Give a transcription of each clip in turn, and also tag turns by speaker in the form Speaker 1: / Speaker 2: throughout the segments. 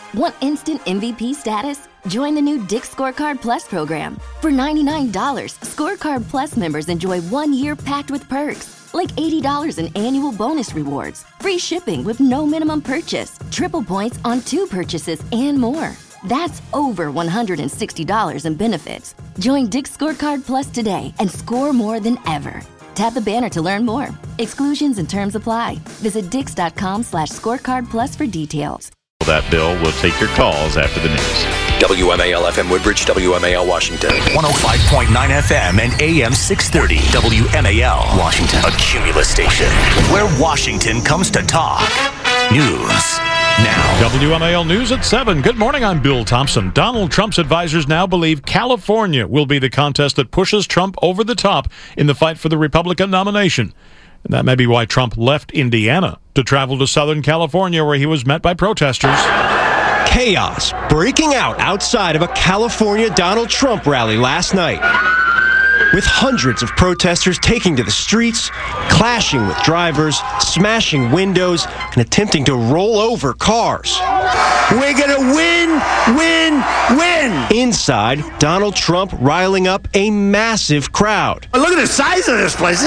Speaker 1: Want instant MVP status? Join the new Dick's Scorecard Plus program. For $99, Scorecard Plus members enjoy 1 year packed with perks, like $80 in annual bonus rewards, free shipping with no minimum purchase, triple points on 2 purchases, and more. That's over $160 in benefits. Join Dick's Scorecard Plus today and score more than ever. Tap the banner to learn more. Exclusions and terms apply. Visit dix.com/scorecardplus for details.
Speaker 2: That bill. We'll take your calls after the news.
Speaker 3: WMAL FM Woodbridge, WMAL Washington.
Speaker 4: 105.9 FM and AM 630. WMAL Washington. A Cumulus station where Washington comes to talk. News now.
Speaker 2: WMAL News at 7. Good morning, I'm Bill Thompson. Donald Trump's advisors now believe California will be the contest that pushes Trump over the top in the fight for the Republican nomination. And that may be why Trump left Indiana to travel to Southern California, where he was met by protesters.
Speaker 5: Chaos breaking out outside of a California Donald Trump rally last night, with hundreds of protesters taking to the streets, clashing with drivers, smashing windows, and attempting to roll over cars. We're gonna win, win, win! Inside, Donald Trump riling up a massive crowd.
Speaker 6: Look at the size of this place.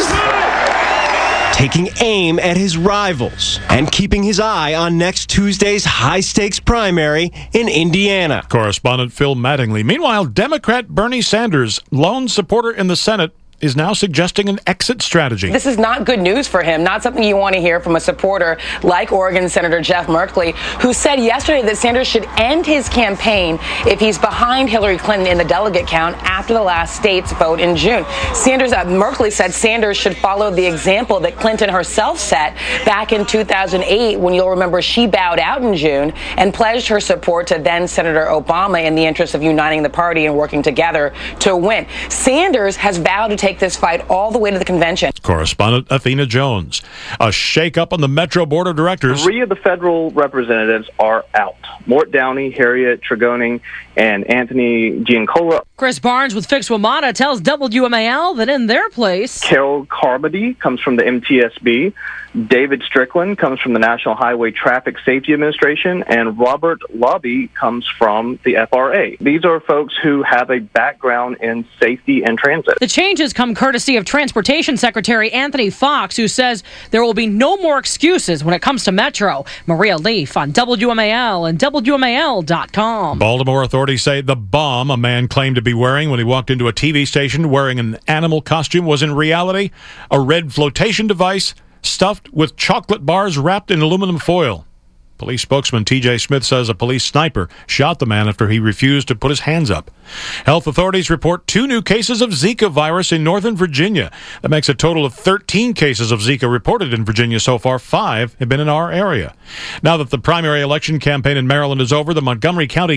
Speaker 5: Taking aim at his rivals and keeping his eye on next Tuesday's high-stakes primary in Indiana.
Speaker 2: Correspondent Phil Mattingly. Meanwhile, Democrat Bernie Sanders, lone supporter in the Senate, is now suggesting an exit strategy.
Speaker 7: This is not good news for him, not something you want to hear from a supporter like Oregon Senator Jeff Merkley, who said yesterday that Sanders should end his campaign if he's behind Hillary Clinton in the delegate count after the last state's vote in June. Merkley said Sanders should follow the example that Clinton herself set back in 2008, when you'll remember she bowed out in June and pledged her support to then Senator Obama in the interest of uniting the party and working together to win. Sanders has vowed to take this fight all the way to the convention.
Speaker 2: Correspondent Athena Jones. A shake-up on the Metro Board of Directors.
Speaker 8: 3 of the federal representatives are out. Mort Downey, Harriet Tregoning, and Anthony Giancola.
Speaker 9: Chris Barnes with Fix WMATA tells WMAL that in their place,
Speaker 8: Carol Carmody comes from the MTSB. David Strickland comes from the National Highway Traffic Safety Administration, and Robert Lobby comes from the FRA. These are folks who have a background in safety and transit.
Speaker 9: The changes come courtesy of Transportation Secretary Anthony Fox, who says there will be no more excuses when it comes to Metro. Maria Leaf on WMAL and WMAL.com.
Speaker 2: Baltimore authorities say the bomb a man claimed to be wearing when he walked into a TV station wearing an animal costume was in reality a red flotation device stuffed with chocolate bars wrapped in aluminum foil. Police spokesman T.J. Smith says a police sniper shot the man after he refused to put his hands up. Health authorities report 2 new cases of Zika virus in Northern Virginia. That makes a total of 13 cases of Zika reported in Virginia so far. 5 have been in our area. Now that the primary election campaign in Maryland is over, one Montgomery County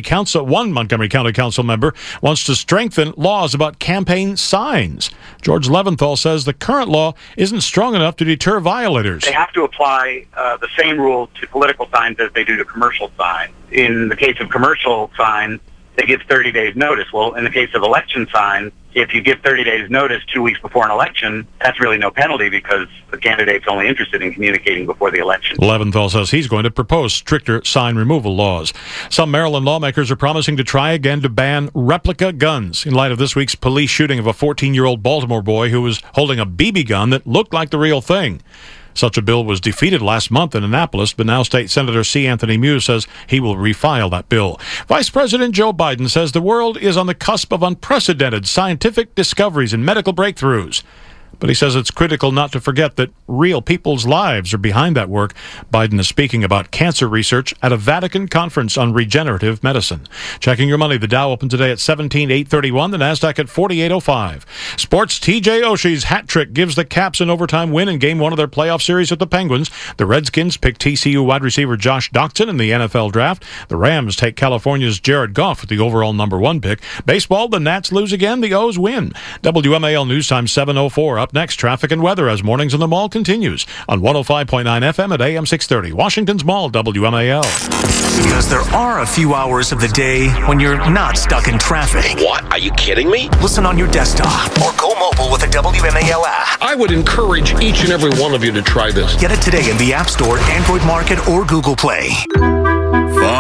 Speaker 2: Council member wants to strengthen laws about campaign signs. George Leventhal says the current law isn't strong enough to deter violators.
Speaker 10: They have to apply the same rule to political signs as they do to commercial signs. In the case of commercial signs, they give 30 days notice. Well, in the case of election signs, if you give 30 days notice 2 weeks before an election, that's really no penalty because the candidate's only interested in communicating before the election.
Speaker 2: Leventhal says he's going to propose stricter sign removal laws. Some Maryland lawmakers are promising to try again to ban replica guns in light of this week's police shooting of a 14-year-old Baltimore boy who was holding a BB gun that looked like the real thing. Such a bill was defeated last month in Annapolis, but now State Senator C. Anthony Mews says he will refile that bill. Vice President Joe Biden says the world is on the cusp of unprecedented scientific discoveries and medical breakthroughs. But he says it's critical not to forget that real people's lives are behind that work. Biden is speaking about cancer research at a Vatican conference on regenerative medicine. Checking your money, the Dow opened today at 17,831, the NASDAQ at 4805. Sports, TJ Oshie's hat trick gives the Caps an overtime win in Game 1 of their playoff series with the Penguins. The Redskins pick TCU wide receiver Josh Doctson in the NFL draft. The Rams take California's Jared Goff with the overall number 1 pick. Baseball, the Nats lose again, the O's win. WMAL News Time 7:04. Up next, traffic and weather as Mornings in the Mall continues on 105.9 FM at AM 630. Washington's Mall, WMAL.
Speaker 4: Because there are a few hours of the day when you're not stuck in traffic.
Speaker 3: What? Are you kidding me?
Speaker 4: Listen on your desktop or go mobile with the WMAL app.
Speaker 6: I would encourage each and every one of you to try this.
Speaker 4: Get it today in the App Store, Android Market, or Google Play.
Speaker 11: Far,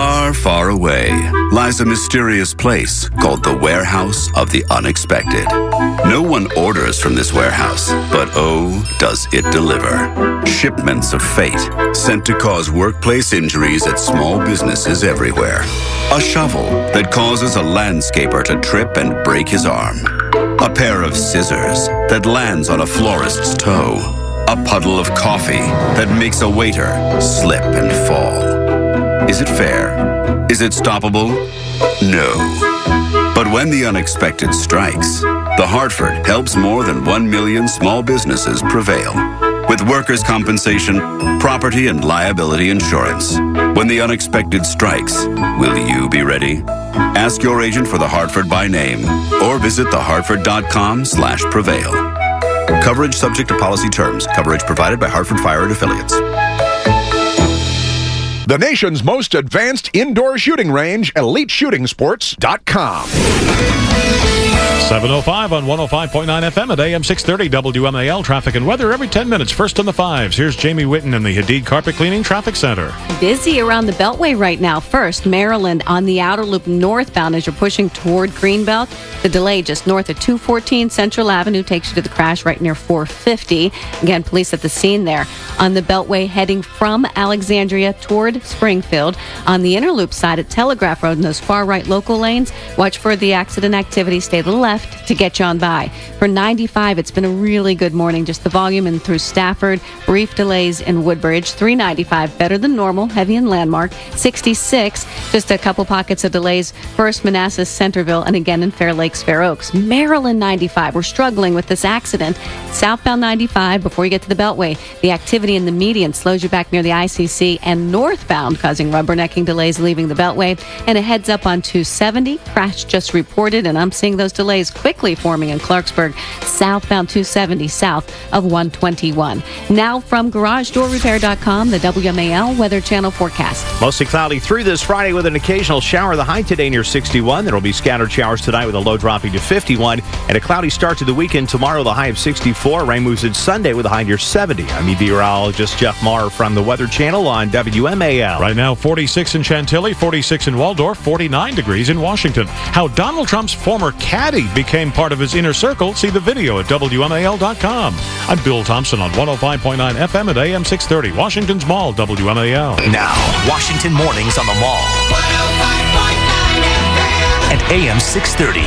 Speaker 11: far away lies a mysterious place called the Warehouse of the Unexpected. No one orders from this warehouse, but oh, does it deliver. Shipments of fate sent to cause workplace injuries at small businesses everywhere. A shovel that causes a landscaper to trip and break his arm. A pair of scissors that lands on a florist's toe. A puddle of coffee that makes a waiter slip and fall. Is it fair? Is it stoppable? No. But when the unexpected strikes, The Hartford helps more than 1 million small businesses prevail. With workers' compensation, property and liability insurance. When the unexpected strikes, will you be ready? Ask your agent for The Hartford by name or visit thehartford.com/prevail. Coverage subject to policy terms. Coverage provided by Hartford Fire and Affiliates.
Speaker 12: The nation's most advanced indoor shooting range, EliteShootingSports.com.
Speaker 2: 7:05 on 105.9 FM at AM 630 WMAL. Traffic and weather every 10 minutes. First on the fives. Here's Jamie Whitten in the Hadid Carpet Cleaning Traffic Center.
Speaker 13: Busy around the Beltway right now. First, Maryland on the outer loop northbound as you're pushing toward Greenbelt. The delay just north of 214 Central Avenue takes you to the crash right near 450. Again, police at the scene there. On the Beltway heading from Alexandria toward Springfield. On the inner loop side at Telegraph Road in those far right local lanes, watch for the accident activity. Stay to the left to get you on by. For 95, it's been a really good morning. Just the volume in through Stafford. Brief delays in Woodbridge. 395, better than normal. Heavy in Landmark. 66, just a couple pockets of delays. First, Manassas, Centerville, and again in Fair Lakes, Fair Oaks. Maryland 95, we're struggling with this accident. Southbound 95, before you get to the Beltway, the activity in the median slows you back near the ICC, and northbound causing rubbernecking delays leaving the Beltway. And a heads up on 270, crash just reported, and I'm seeing those delays quickly forming in Clarksburg. Southbound 270 south of 121. Now from GarageDoorRepair.com, the WMAL Weather Channel forecast.
Speaker 14: Mostly cloudy through this Friday with an occasional shower. The high today near 61. There will be scattered showers tonight with a low dropping to 51. And a cloudy start to the weekend tomorrow, the high of 64. Rain moves in Sunday with a high near 70. I'm meteorologist Jeff Maher from the Weather Channel on WMAL.
Speaker 2: Right now, 46 in Chantilly, 46 in Waldorf, 49 degrees in Washington. How Donald Trump's former caddy became part of his inner circle. See the video at WMAL.com. I'm Bill Thompson on 105.9 FM at AM 630. Washington's Mall, WMAL.
Speaker 4: Now, Washington Mornings on the Mall. 105.9 FM. At AM 630.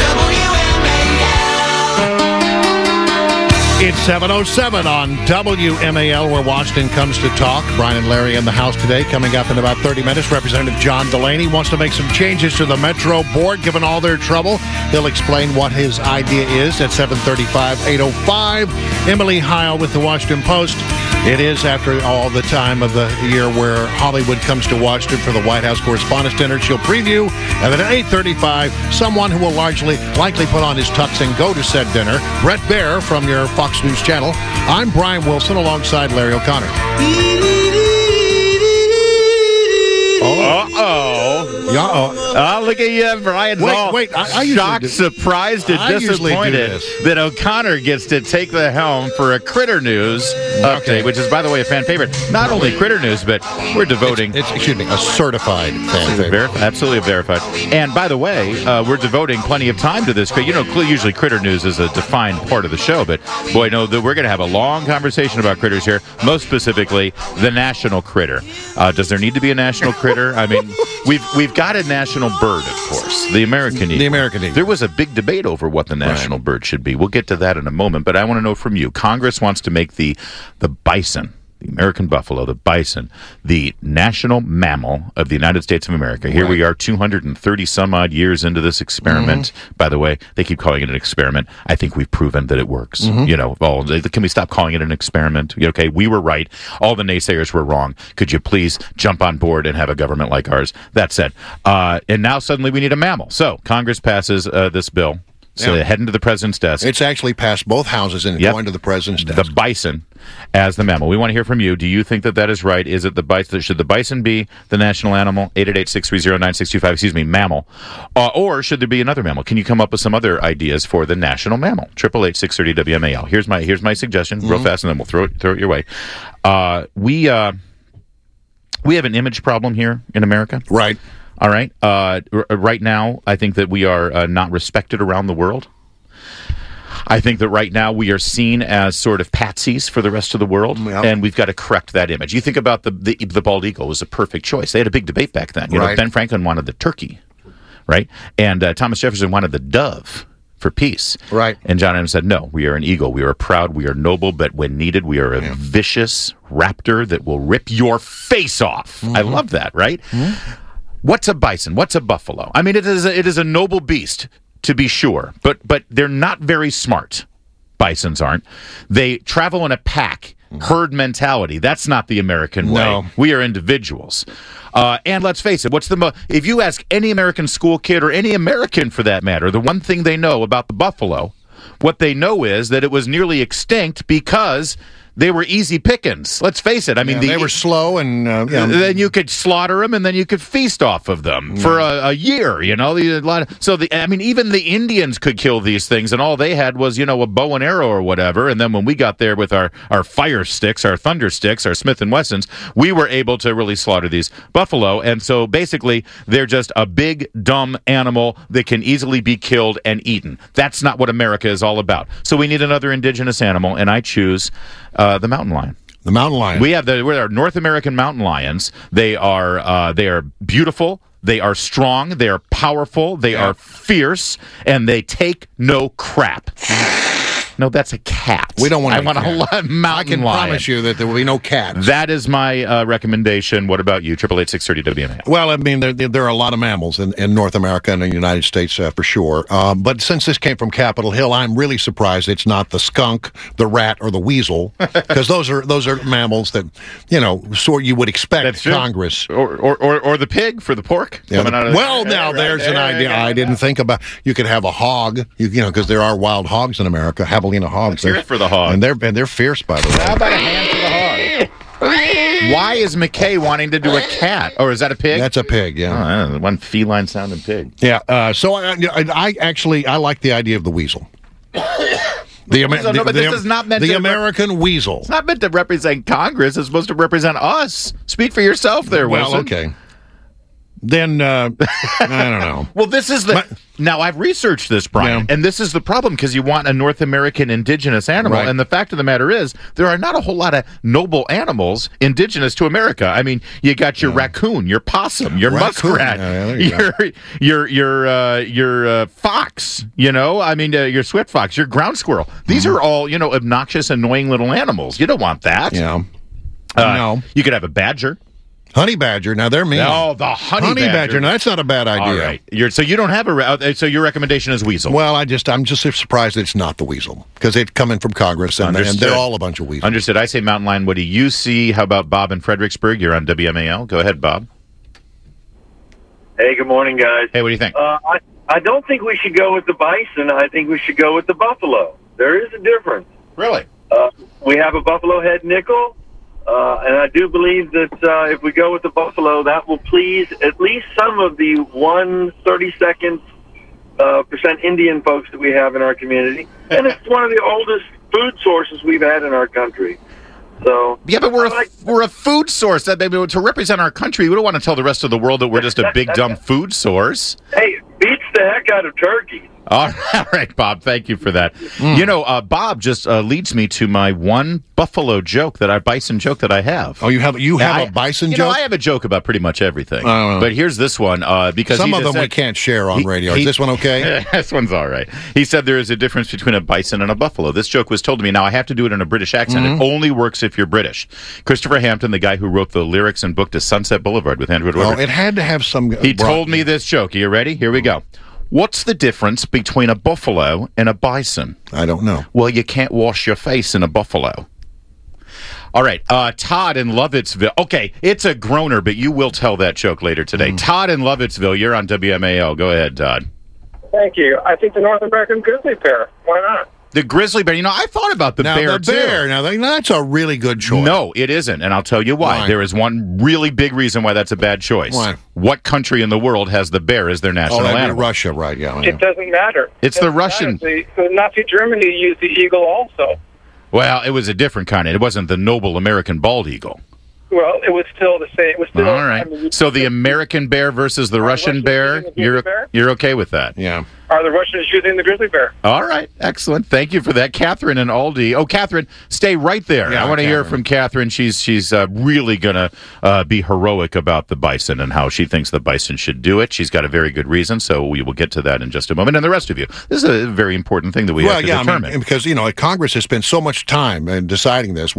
Speaker 6: It's 7:07 on WMAL, where Washington comes to talk. Brian and Larry in the house today. Coming up in about 30 minutes, Representative John Delaney wants to make some changes to the Metro Board, given all their trouble. He'll explain what his idea is at 7:35, 8:05. Emily Heil with the Washington Post. It is, after all, the time of the year where Hollywood comes to Washington for the White House Correspondents' Dinner. She'll preview, and then at 8:35, someone who will likely put on his tux and go to said dinner, Brett Baer from your Fox News Channel. I'm Brian Wilson alongside Larry O'Connor.
Speaker 15: Look at you, Brian's all shocked, surprised, and disappointed that O'Connor gets to take the helm for a Critter News update, which is, by the way, a fan favorite. Not only Critter News, but we're devoting...
Speaker 6: It's a certified fan favorite.
Speaker 15: Absolutely verified. And, by the way, we're devoting plenty of time to this. You know, usually Critter News is a defined part of the show, but, boy, no, we're going to have a long conversation about critters here, most specifically the national critter. Does there need to be a national critter? I mean, we've got a national bird, of course, the American eagle.
Speaker 6: The American eagle.
Speaker 15: There was a big debate over what the national bird should be. We'll get to that in a moment, but I want to know from you. Congress wants to make the bison, the American buffalo, the bison, the national mammal of the United States of America. Here we are 230 some odd years into this experiment. By the way, they keep calling it an experiment. I think we've proven that it works. You know, can we stop calling it an experiment? Okay, we were right. All the naysayers were wrong. Could you please jump on board and have a government like ours? That's it. And now suddenly we need a mammal. So Congress passes this bill. So heading to the president's desk.
Speaker 6: It's actually passed both houses and going to the president's desk.
Speaker 15: The bison as the mammal. We want to hear from you. Do you think that is right? Is it the bison? Should the bison be the national animal? 888-630-9625. Excuse me, mammal. Or should there be another mammal? Can you come up with some other ideas for the national mammal? 888-630-WMAL. Here's my suggestion, real fast, and then we'll throw it your way. We have an image problem here in America.
Speaker 6: Right.
Speaker 15: All right. Right now, I think that we are not respected around the world. I think that right now we are seen as sort of patsies for the rest of the world, and we've got to correct that image. You think about the bald eagle was a perfect choice. They had a big debate back then. You know, Ben Franklin wanted the turkey, right? And Thomas Jefferson wanted the dove for peace.
Speaker 6: Right.
Speaker 15: And John Adams said, no, we are an eagle. We are proud. We are noble. But when needed, we are a vicious raptor that will rip your face off. I love that, right? What's a bison? What's a buffalo? I mean, it is a noble beast, to be sure, but they're not very smart. Bisons aren't. They travel in a pack, herd mentality. That's not the American way.
Speaker 6: No.
Speaker 15: We are individuals. And let's face it, if you ask any American school kid or any American for that matter, the one thing they know about the buffalo, what they know is that it was nearly extinct because they were easy pickings. Let's face it. I mean,
Speaker 6: they were slow, and
Speaker 15: then you could slaughter them, and then you could feast off of them for a year. You know, even the Indians could kill these things, and all they had was a bow and arrow or whatever. And then when we got there with our fire sticks, our thunder sticks, our Smith and Wessons, we were able to really slaughter these buffalo. And so basically, they're just a big dumb animal that can easily be killed and eaten. That's not what America is all about. So we need another indigenous animal, and I choose the mountain lion.
Speaker 6: The mountain lion.
Speaker 15: We have our North American mountain lions. They are beautiful. They are strong. They are powerful. They are fierce, and they take no crap. No, that's a cat.
Speaker 6: We don't want
Speaker 15: a mountain lion.
Speaker 6: I can promise you that there will be no cats.
Speaker 15: That is my recommendation. What about you? 888-630 WMAL.
Speaker 6: Well, I mean, there are a lot of mammals in North America and in the United States for sure. But since this came from Capitol Hill, I'm really surprised it's not the skunk, the rat, or the weasel, because those are mammals that you would expect Congress
Speaker 15: or the pig for the pork.
Speaker 6: Yeah, there's an idea I didn't think about. You could have a hog, because there are wild hogs in America. Javelina hogs.
Speaker 15: Let's hear it for the hog.
Speaker 6: And they're fierce, by the way.
Speaker 15: How about a hand for the hog? Why is McKay wanting to do a cat? Or is that a pig?
Speaker 6: That's a pig, yeah.
Speaker 15: Oh, one feline sounding pig.
Speaker 6: Yeah, so I like the idea of the weasel.
Speaker 15: This is not meant
Speaker 6: the American weasel.
Speaker 15: It's not meant to represent Congress. It's supposed to represent us. Speak for yourself there, Wilson.
Speaker 6: Well, okay. Then, I don't know.
Speaker 15: Well, this is now I've researched this, Brian, and this is the problem because you want a North American indigenous animal, and the fact of the matter is there are not a whole lot of noble animals indigenous to America. I mean, you got your raccoon, your possum, your muskrat, your fox, your swift fox, your ground squirrel. These are all, obnoxious, annoying little animals. You don't want that.
Speaker 6: Yeah.
Speaker 15: No. You could have a badger.
Speaker 6: Honey badger. Now they're mean.
Speaker 15: Oh, the honey badger.
Speaker 6: Now that's not a bad idea.
Speaker 15: All right. So you don't have so your recommendation is weasel.
Speaker 6: Well, I'm just surprised that it's not the weasel because it's coming from Congress and they're all a bunch of weasels.
Speaker 15: Understood. I say mountain lion. What do you see? How about Bob in Fredericksburg? You're on WMAL. Go ahead, Bob.
Speaker 16: Hey, good morning, guys.
Speaker 15: Hey, what do you think?
Speaker 16: I don't think we should go with the bison. I think we should go with the buffalo. There is a difference.
Speaker 15: Really?
Speaker 16: We have a buffalo head nickel. And I do believe that if we go with the buffalo, that will please at least some of the 1/32% Indian folks that we have in our community. And it's one of the oldest food sources we've had in our country. So
Speaker 15: yeah, but we're a food source. To represent our country, we don't want to tell the rest of the world that we're just a big dumb food source.
Speaker 16: Hey, beats the heck out of turkey.
Speaker 15: All right, Bob. Thank you for that. Bob just leads me to my one buffalo bison joke that I have.
Speaker 6: Oh, you have a bison joke?
Speaker 15: I have a joke about pretty much everything. But here's this one because
Speaker 6: some of them we can't share on radio. Is this one okay?
Speaker 15: This one's all right. He said there is a difference between a bison and a buffalo. This joke was told to me. Now I have to do it in a British accent. It only works if you're British. Christopher Hampton, the guy who wrote the lyrics and book to Sunset Boulevard with Andrew Woodward.
Speaker 6: Well, it had to have some.
Speaker 15: He told me this joke. Are you ready? Here we go. What's the difference between a buffalo and a bison?
Speaker 6: I don't know.
Speaker 15: Well, you can't wash your face in a buffalo. All right, Todd in Lovettsville. Okay, it's a groaner, but you will tell that joke later today. Todd in Lovettsville, you're on WMAL. Go ahead, Todd.
Speaker 17: Thank you. I think the North American grizzly bear. Why not?
Speaker 15: The grizzly bear. I thought about the bear, too.
Speaker 6: Now, that's a really good choice.
Speaker 15: No, it isn't, and I'll tell you why. There is one really big reason why that's a bad choice.
Speaker 6: Why?
Speaker 15: What country in the world has the bear as their national animal?
Speaker 6: Russia, right, yeah.
Speaker 17: It doesn't matter.
Speaker 15: It's the Russian.
Speaker 17: The Nazi Germany used the eagle also.
Speaker 15: Well, it was a different kind. It wasn't the noble American bald eagle.
Speaker 17: Well, it was still the same. It was still
Speaker 15: All right. So the American bear versus the Russian bear, you're okay with that?
Speaker 6: Yeah.
Speaker 17: Are the Russians using the grizzly bear?
Speaker 15: All right. Excellent. Thank you for that. Catherine and Aldi. Oh, Catherine, stay right there.
Speaker 6: Yeah,
Speaker 15: I want to hear from Catherine. She's really going to be heroic about the bison and how she thinks the bison should do it. She's got a very good reason, so we will get to that in just a moment. And the rest of you, this is a very important thing that we have to determine.
Speaker 6: I mean, because, Congress has spent so much time in deciding this.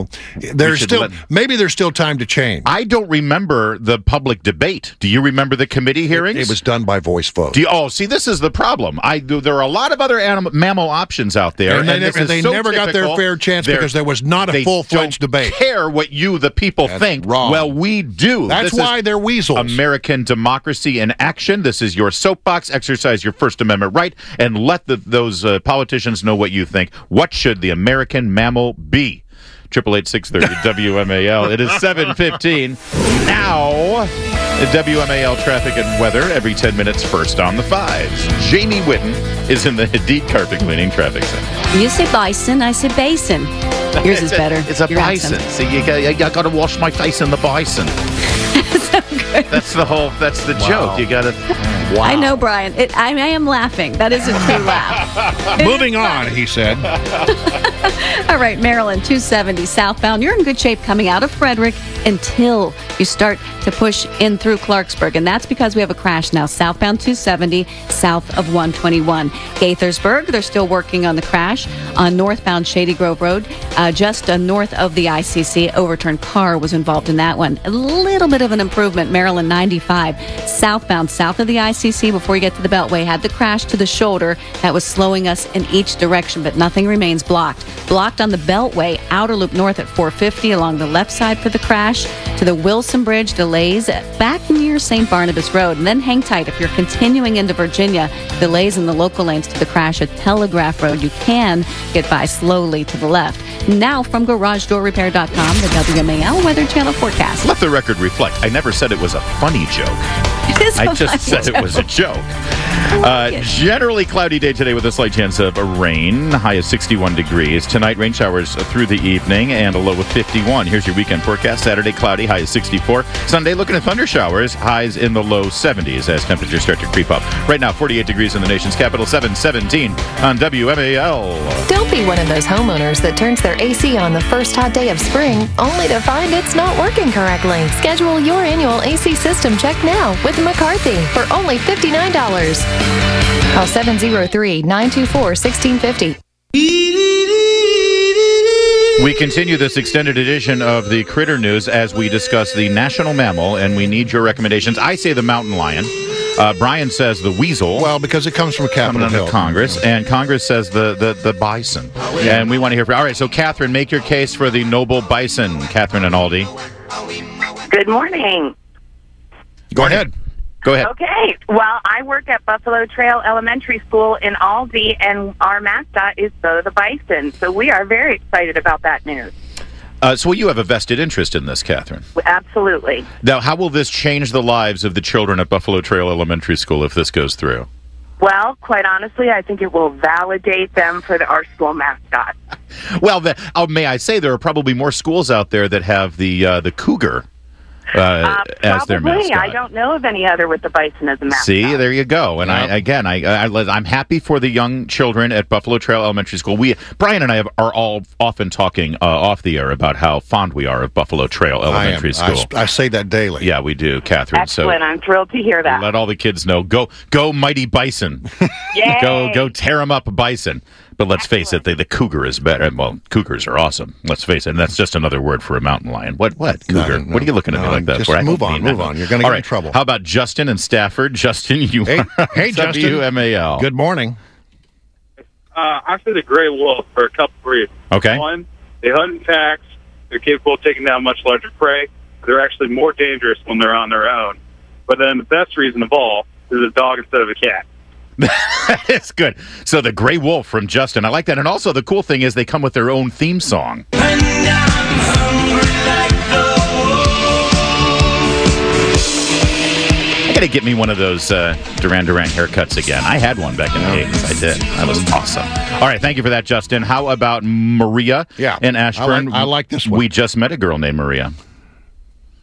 Speaker 6: Maybe there's still time to change.
Speaker 15: I don't remember the public debate. Do you remember the committee hearings?
Speaker 6: It was done by voice vote.
Speaker 15: See, this is the problem. There are a lot of other mammal options out there,
Speaker 6: and they never got their fair chance because there was not a full-fledged debate.
Speaker 15: They don't care what you, the people, think.
Speaker 6: Wrong.
Speaker 15: Well, we do.
Speaker 6: That's why they're weasels.
Speaker 15: American democracy in action. This is your soapbox. Exercise your First Amendment right, and let those politicians know what you think. What should the American mammal be? 888-630 WMAL. It is 7:15 now. WMAL traffic and weather every 10 minutes first on the fives. Jamie Whitten is in the Hadid Carpet Cleaning Traffic Center.
Speaker 13: You say bison, I say basin. Yours is better.
Speaker 15: It's a bison. So you got to wash my face in the bison.
Speaker 13: So good.
Speaker 15: That's the joke. You got to. Wow.
Speaker 13: I know, Brian. I am laughing. That is a true laugh.
Speaker 6: Moving on, he said.
Speaker 13: All right, Maryland, 270 southbound. You're in good shape coming out of Frederick until you start to push in through Clarksburg. And that's because we have a crash now. Southbound 270, south of 121. Gaithersburg, they're still working on the crash on northbound Shady Grove Road. Just north of the ICC, overturned car was involved in that one. A little bit of an improvement. Maryland 95, southbound, south of the ICC before you get to the Beltway, had the crash to the shoulder that was slowing us in each direction, but nothing remains blocked. Blocked on the Beltway, outer loop north at 450 along the left side for the crash. To the Wilson Bridge, delays back near St. Barnabas Road. And then hang tight if you're continuing into Virginia. Delays in the local lanes to the crash at Telegraph Road. You can get by slowly to the left. Now from GarageDoorRepair.com, the WMAL Weather Channel forecast.
Speaker 15: Let the record reflect. I never said it was a funny joke. I just said it was a joke. Generally cloudy day today with a slight chance of rain. High of 61 degrees. Tonight, rain showers through the evening and a low of 51. Here's your weekend forecast. Saturday, cloudy, high of 64. Sunday, looking at thunder showers. Highs in the low 70s as temperatures start to creep up. Right now, 48 degrees in the nation's capital. 717 on WMAL.
Speaker 18: Don't be one of those homeowners that turns their AC on the first hot day of spring, only to find it's not working correctly. Schedule your annual AC system check now with McCarthy for only $59. Call 703-924-1650.
Speaker 15: We continue this extended edition of the Critter News as we discuss the national mammal, and we need your recommendations. I say the mountain lion. Brian says the weasel.
Speaker 6: Well, because it comes from Capitol Hill.
Speaker 15: Congress, and Congress says the bison. Yeah. And we want to hear from. All right, so Catherine, make your case for the noble bison. Catherine and Aldi.
Speaker 19: Good morning.
Speaker 15: Go ahead.
Speaker 19: Okay. Well, I work at Buffalo Trail Elementary School in Aldi, and our mascot is Bo the Bison. So we are very excited about that news.
Speaker 15: So you have a vested interest in this, Catherine.
Speaker 19: Absolutely.
Speaker 15: Now, how will this change the lives of the children at Buffalo Trail Elementary School if this goes through?
Speaker 19: Well, quite honestly, I think it will validate them for our school mascot.
Speaker 15: Well, may I say there are probably more schools out there that have the cougar as their mascot.
Speaker 19: I don't know of any other with the bison as a mascot.
Speaker 15: See, there you go. And I'm happy for the young children at Buffalo Trail Elementary School. Brian and I are all often talking off the air about how fond we are of Buffalo Trail Elementary School.
Speaker 6: I say that daily.
Speaker 15: Yeah, we do, Catherine.
Speaker 19: Excellent. I'm thrilled to hear that.
Speaker 15: Let all the kids know. Go mighty bison.
Speaker 19: Yay!
Speaker 15: Go tear them up, bison. But let's face it, the cougar is better. Well, cougars are awesome. Let's face it, and that's just another word for a mountain lion. What cougar? No. What are you looking at me like that
Speaker 6: just
Speaker 15: for?
Speaker 6: Move on. You're going to get in trouble.
Speaker 15: How about Justin in Stafford? Justin,
Speaker 6: Hey, Justin.
Speaker 15: WMAL.
Speaker 6: Good morning.
Speaker 20: I say the gray wolf for a couple reasons.
Speaker 15: Okay.
Speaker 20: One, they hunt in packs. They're capable of taking down much larger prey. They're actually more dangerous when they're on their own. But then the best reason of all is a dog instead of a cat.
Speaker 15: It's good. So the gray wolf from Justin. I like that. And also the cool thing is they come with their own theme song. I got to get me one of those Duran Duran haircuts again. I had one back in the 80s. I did. That was awesome. All right. Thank you for that, Justin. How about Maria in Ashburn?
Speaker 6: I like this one.
Speaker 15: We just met a girl named Maria.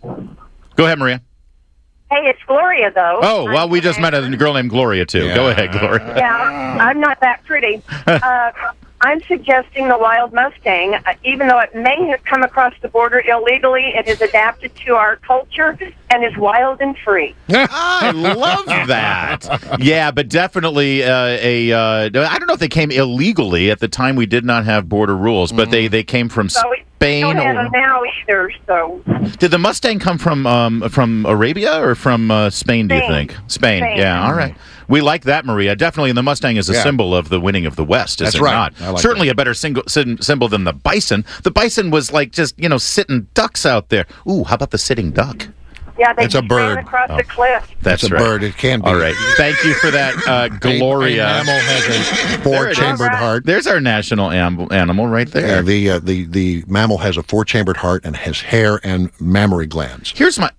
Speaker 15: Go ahead, Maria.
Speaker 21: Hey, it's Gloria, though.
Speaker 15: Oh, well, we just met a girl named Gloria, too.
Speaker 6: Yeah.
Speaker 15: Go ahead, Gloria.
Speaker 21: Yeah, I'm not that pretty. I'm suggesting the Wild Mustang, even though it may have come across the border illegally, it is adapted to our culture and is wild and free.
Speaker 15: I love that. Yeah, but definitely I don't know if they came illegally. At the time, we did not have border rules, but they came from Spain.
Speaker 21: We don't have them now either, so...
Speaker 15: Did the Mustang come from Arabia or from Spain, do you think? Spain. Yeah, all right. We like that, Maria. Definitely, and the Mustang is a symbol of the winning of the West, is
Speaker 6: That's
Speaker 15: it
Speaker 6: right.
Speaker 15: not?
Speaker 6: I like
Speaker 15: Certainly a better symbol than the bison. The bison was like just, sitting ducks out there. Ooh, how about the sitting duck?
Speaker 21: Yeah, they
Speaker 6: It's a
Speaker 21: just
Speaker 6: bird.
Speaker 21: ran across the cliff.
Speaker 15: That's
Speaker 6: It's a
Speaker 15: right.
Speaker 6: bird. It can be.
Speaker 15: All right. Thank you for that, Gloria.
Speaker 6: A mammal has a four-chambered heart.
Speaker 15: There's our national animal right there.
Speaker 6: Yeah, the mammal has a four-chambered heart and has hair and mammary glands.
Speaker 15: Here's my...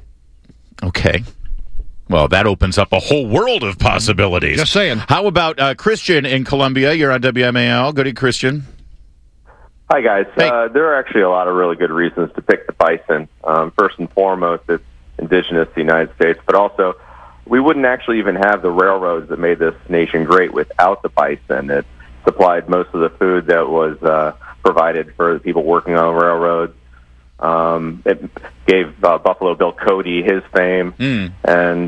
Speaker 15: Okay. Well, that opens up a whole world of possibilities.
Speaker 6: Just saying.
Speaker 15: How about Christian in Columbia? You're on WMAL. Good day, Christian.
Speaker 22: Hi, guys. There are actually a lot of really good reasons to pick the bison. First and foremost, it's indigenous to the United States, but also we wouldn't actually even have the railroads that made this nation great without the bison. It supplied most of the food that was provided for the people working on railroads. It gave Buffalo Bill Cody his fame, and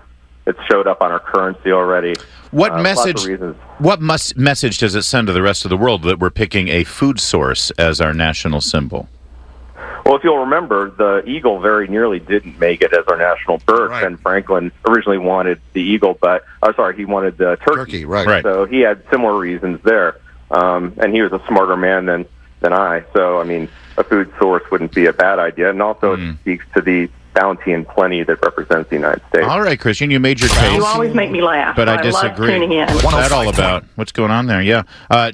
Speaker 22: it showed up on our currency already.
Speaker 15: What message?
Speaker 22: Lots of reasons.
Speaker 15: What message does it send to the rest of the world that we're picking a food source as our national symbol?
Speaker 22: Well, if you'll remember, the eagle very nearly didn't make it as our national bird.
Speaker 6: Right.
Speaker 22: Ben Franklin originally wanted the eagle, but he wanted the turkey.
Speaker 6: Right.
Speaker 22: So he had similar reasons there, and he was a smarter man than I. So I mean, a food source wouldn't be a bad idea, and also it speaks to the bounty and plenty that represents the United States.
Speaker 15: All right, Christian, you made your case.
Speaker 21: You always make me laugh.
Speaker 15: But I
Speaker 21: love
Speaker 15: disagree.
Speaker 21: tuning in.
Speaker 15: What's that all about? What's going on there? Yeah.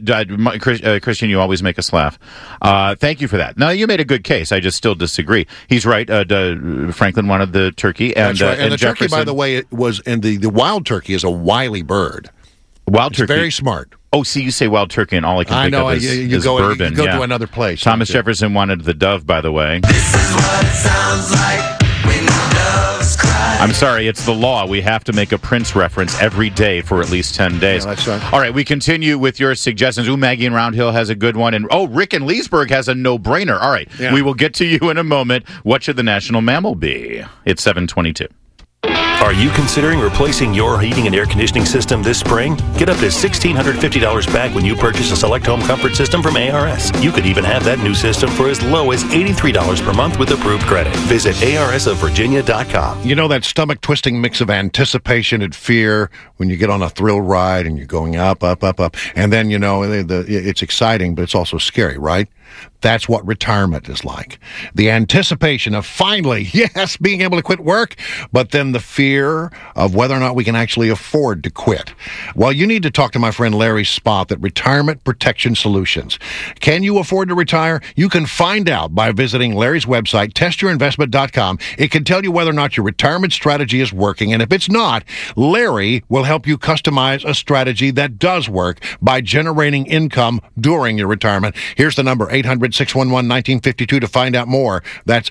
Speaker 15: Christian, you always make us laugh. Thank you for that. No, you made a good case. I just still disagree. He's right. Franklin wanted the turkey. And,
Speaker 6: That's right. And the
Speaker 15: Jefferson,
Speaker 6: turkey, by the way, it was, and the wild turkey is a wily bird.
Speaker 15: Wild turkey.
Speaker 6: Very smart.
Speaker 15: Oh, see, you say wild turkey, and all I can think
Speaker 6: know,
Speaker 15: of is,
Speaker 6: you
Speaker 15: is
Speaker 6: go,
Speaker 15: bourbon.
Speaker 6: You go to another place.
Speaker 15: Thomas Jefferson wanted the dove, by the way.
Speaker 23: This is what it sounds like when doves cry.
Speaker 15: I'm sorry, it's the law. We have to make a Prince reference every day for at least 10 days.
Speaker 6: Yeah, that's right.
Speaker 15: All right, we continue with your suggestions. Ooh, Maggie in Round Hill has a good one. And Rick in Leesburg has a no-brainer. All right, we will get to you in a moment. What should the national mammal be? It's 7:22.
Speaker 24: Are you considering replacing your heating and air conditioning system this spring? Get up to $1,650 back when you purchase a Select Home Comfort System from ARS. You could even have that new system for as low as $83 per month with approved credit. Visit arsofvirginia.com.
Speaker 6: You know that stomach-twisting mix of anticipation and fear when you get on a thrill ride and you're going up, up, up, up. And then, it's exciting, but it's also scary, right? That's what retirement is like. The anticipation of finally, yes, being able to quit work, but then the fear of whether or not we can actually afford to quit. Well, you need to talk to my friend Larry Spot at Retirement Protection Solutions. Can you afford to retire? You can find out by visiting Larry's website, testyourinvestment.com. It can tell you whether or not your retirement strategy is working, and if it's not, Larry will help you customize a strategy that does work by generating income during your retirement. Here's the number, 800-611-1952 to find out more. That's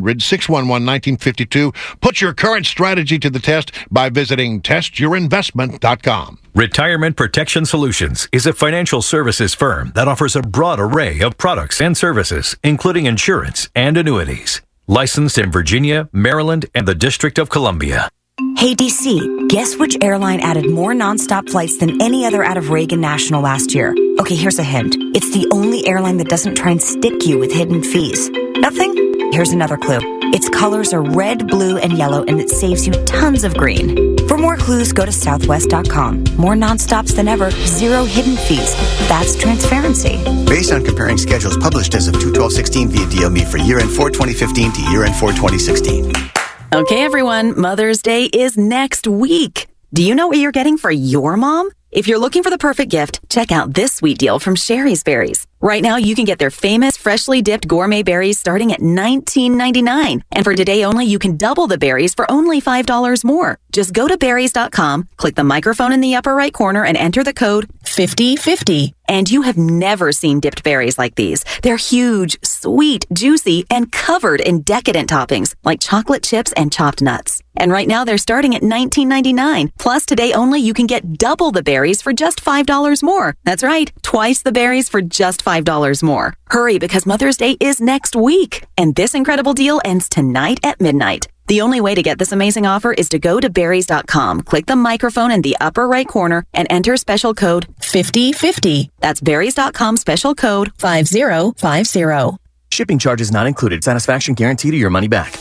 Speaker 6: 800-611-1952. Put your current strategy to the test by visiting testyourinvestment.com.
Speaker 25: Retirement Protection Solutions is a financial services firm that offers a broad array of products and services, including insurance and annuities. Licensed in Virginia, Maryland, and the District of Columbia.
Speaker 26: Hey, DC, guess which airline added more nonstop flights than any other out of Reagan National last year? Okay, here's a hint. It's the only airline that doesn't try and stick you with hidden fees. Nothing? Here's another clue. Its colors are red, blue, and yellow, and it saves you tons of green. For more clues, go to southwest.com. More nonstops than ever, zero hidden fees. That's transparency.
Speaker 27: Based on comparing schedules published as of 2/12/16 via DLME for year-end 4/2015 to year-end 4/2016.
Speaker 26: Okay, everyone, Mother's Day is next week. Do you know what you're getting for your mom? If you're looking for the perfect gift, check out this sweet deal from Sherry's Berries. Right now, you can get their famous freshly dipped gourmet berries starting at $19.99. And for today only, you can double the berries for only $5 more. Just go to berries.com, click the microphone in the upper right corner, and enter the code 5050. And you have never seen dipped berries like these. They're huge, sweet, juicy, and covered in decadent toppings like chocolate chips and chopped nuts. And right now, they're starting at $19.99. Plus, today only, you can get double the berries for just $5 more. That's right, twice the berries for just $5 more. Hurry, because Mother's Day is next week. And this incredible deal ends tonight at midnight. The only way to get this amazing offer is to go to berries.com, click the microphone in the upper right corner, and enter special code 5050. That's berries.com, special code 5050.
Speaker 1: Shipping charges not included. Satisfaction guarantee to your money back.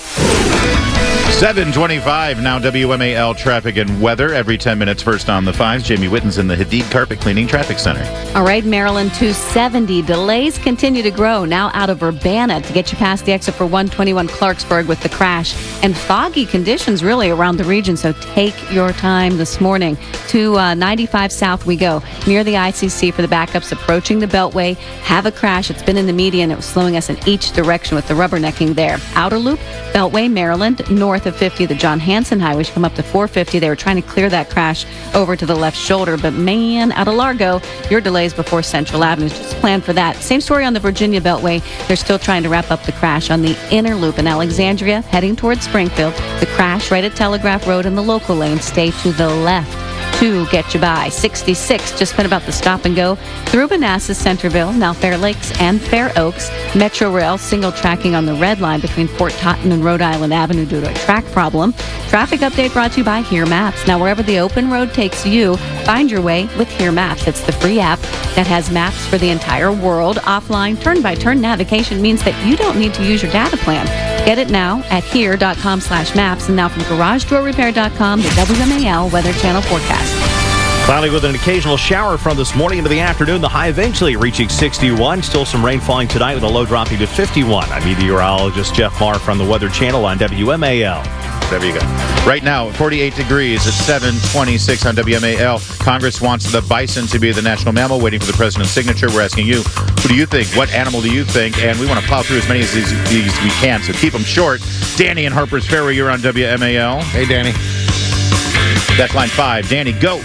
Speaker 15: 7:25 now. WMAL traffic and weather every 10 minutes. First on the 5s, Jamie Witten's in the Hadid Carpet Cleaning Traffic Center.
Speaker 13: All right, Maryland 270. Delays continue to grow now out of Urbana to get you past the exit for 121 Clarksburg with the crash. And foggy conditions really around the region, so take your time this morning. To 95 South we go. Near the ICC for the backups approaching the Beltway. Have a crash. It's been in the median. It was slowing us in each direction with the rubbernecking there. Outer Loop, Beltway, Maryland, north of 50, the John Hanson Highway should come up to 450. They were trying to clear that crash over to the left shoulder, but man, out of Largo, your delays before Central Avenue. Just plan for that. Same story on the Virginia Beltway. They're still trying to wrap up the crash on the inner loop in Alexandria, heading towards Springfield. The crash right at Telegraph Road in the local lane. Stay to the left to get you by. 66, just been about the stop and go through Manassas, Centerville, now Fair Lakes and Fair Oaks. Metro Rail single tracking on the red line between Fort Totten and Rhode Island Avenue due to a track problem. Traffic update brought to you by Here Maps. Now, wherever the open road takes you, find your way with Here Maps. It's the free app that has maps for the entire world. Offline, turn-by-turn navigation means that you don't need to use your data plan. Get it now at here.com/maps. And now from GarageDoorRepair.com, the WMAL Weather Channel forecast.
Speaker 14: Cloudy with an occasional shower from this morning into the afternoon. The high eventually reaching 61. Still some rain falling tonight with a low dropping to 51. I'm meteorologist Jeff Marr from the Weather Channel on WMAL.
Speaker 15: There you go. Right now, 48 degrees at 7:26 on WMAL. Congress wants the bison to be the national mammal, waiting for the president's signature. We're asking you, who do you think? What animal do you think? And we want to plow through as many of these as we can, so keep them short. Danny in Harper's Ferry, you're on WMAL.
Speaker 6: Hey, Danny.
Speaker 15: That's line 5. Danny, go.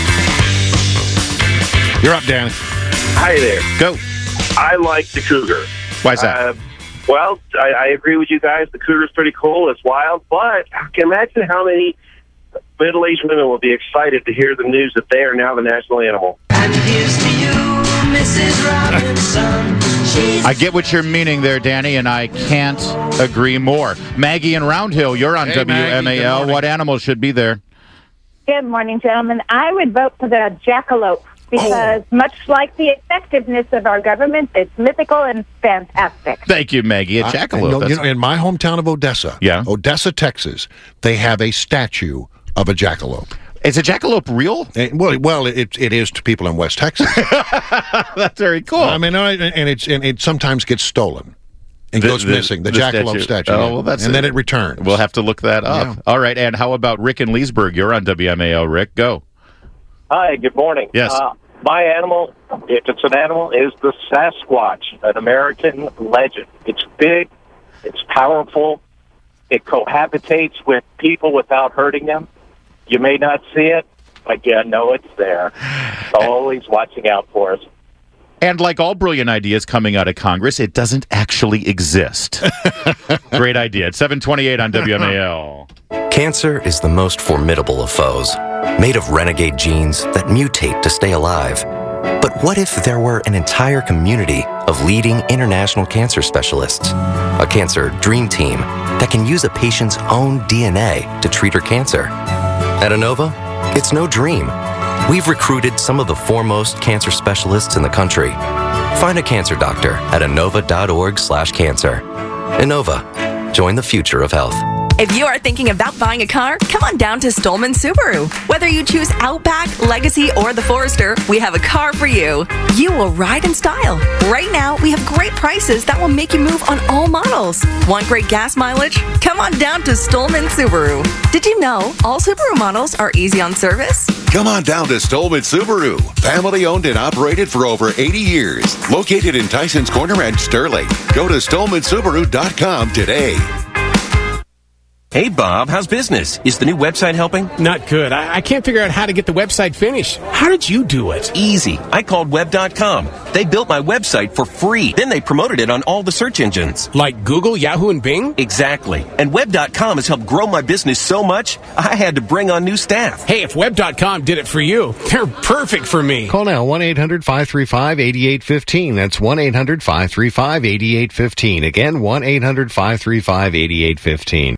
Speaker 15: You're up, Danny.
Speaker 3: Hi there.
Speaker 15: Go.
Speaker 3: I like the cougar.
Speaker 15: Why's that?
Speaker 3: Well, I agree with you guys. The cougar's pretty cool. It's wild. But I can imagine how many middle-aged women will be excited to hear the news that they are now the national animal.
Speaker 23: And here's to you, Mrs. Robinson.
Speaker 15: I get what you're meaning there, Danny, and I can't agree more. Maggie in Round Hill, you're on WMAL. What animals should be there?
Speaker 5: Good morning, gentlemen. I would vote for the jackalope because much like the effectiveness of our government, it's mythical and fantastic.
Speaker 15: Thank you, Maggie. A jackalope.
Speaker 6: In my hometown of Odessa, Odessa, Texas, they have a statue of a jackalope.
Speaker 15: Is a jackalope real?
Speaker 6: Well, it is to people in West Texas.
Speaker 15: That's very cool.
Speaker 6: I mean, and it sometimes gets stolen. And goes missing, the jackalope statue.
Speaker 15: Oh, well,
Speaker 6: and then it returns.
Speaker 15: We'll have to look that up.
Speaker 6: Yeah.
Speaker 15: All right, and how about Rick in Leesburg? You're on WMAL. Rick, go.
Speaker 3: Hi, good morning.
Speaker 15: Yes.
Speaker 3: My animal, if it's an animal, is the Sasquatch, an American legend. It's big, it's powerful, it cohabitates with people without hurting them. You may not see it, but you know it's there. Always watching out for us.
Speaker 15: And like all brilliant ideas coming out of Congress, it doesn't actually exist. Great idea. It's 7:28 on WMAL.
Speaker 7: Cancer is the most formidable of foes, made of renegade genes that mutate to stay alive. But what if there were an entire community of leading international cancer specialists? A cancer dream team that can use a patient's own DNA to treat her cancer. At Inova, it's no dream. We've recruited some of the foremost cancer specialists in the country. Find a cancer doctor at inova.org/cancer. Inova. Join the future of health.
Speaker 2: If you are thinking about buying a car, come on down to Stolman Subaru. Whether you choose Outback, Legacy, or the Forester, we have a car for you. You will ride in style. Right now, we have great prices that will make you move on all models. Want great gas mileage? Come on down to Stolman Subaru. Did you know all Subaru models are easy on service?
Speaker 4: Come on down to Stolman Subaru. Family owned and operated for over 80 years. Located in Tyson's Corner and Sterling. Go to StolmanSubaru.com today.
Speaker 8: Hey, Bob, how's business? Is the new website helping?
Speaker 9: Not good. I can't figure out how to get the website finished. How did you do it?
Speaker 8: Easy. I called Web.com. They built my website for free. Then they promoted it on all the search engines.
Speaker 9: Like Google, Yahoo, and Bing?
Speaker 8: Exactly. And Web.com has helped grow my business so much, I had to bring on new staff.
Speaker 9: Hey, if Web.com did it for you, they're perfect for me.
Speaker 6: Call now, 1-800-535-8815. That's 1-800-535-8815. Again, 1-800-535-8815.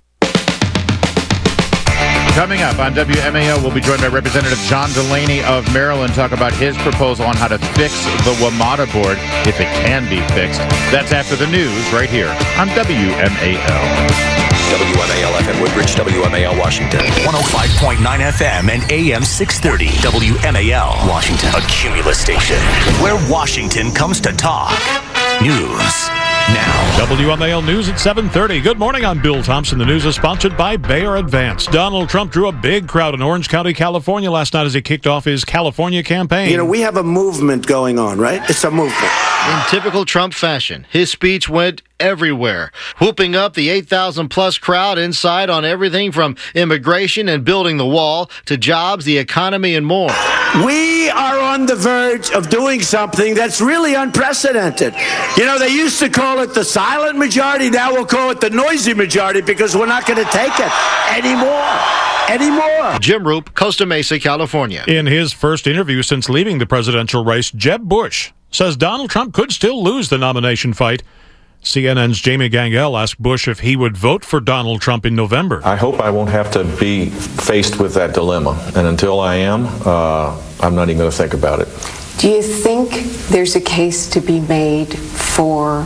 Speaker 15: Coming up on WMAL, we'll be joined by Representative John Delaney of Maryland, talk about his proposal on how to fix the WMATA board, if it can be fixed. That's after the news right here on WMAL.
Speaker 10: WMAL FM Woodbridge, WMAL Washington. 105.9 FM and AM 630. WMAL Washington. A Cumulus station where Washington comes to talk. News now.
Speaker 11: WMAL News at 7:30. Good morning, I'm Bill Thompson. The news is sponsored by Bayer Advance. Donald Trump drew a big crowd in Orange County, California last night as he kicked off his California campaign.
Speaker 12: You know, we have a movement going on, right? It's a movement.
Speaker 28: In typical Trump fashion, his speech went everywhere, whooping up the 8,000-plus crowd inside on everything from immigration and building the wall to jobs, the economy, and more.
Speaker 12: We are on the verge of doing something that's really unprecedented. You know, they used to call it the silent majority. Now we'll call it the noisy majority because we're not going to take it anymore.
Speaker 28: Jim Roop, Costa Mesa, California.
Speaker 11: In his first interview since leaving the presidential race, Jeb Bush says Donald Trump could still lose the nomination fight. CNN's Jamie Gangel asked Bush if he would vote for Donald Trump in November.
Speaker 29: I hope I won't have to be faced with that dilemma. And until I am, I'm not even going to think about it.
Speaker 30: Do you think there's a case to be made for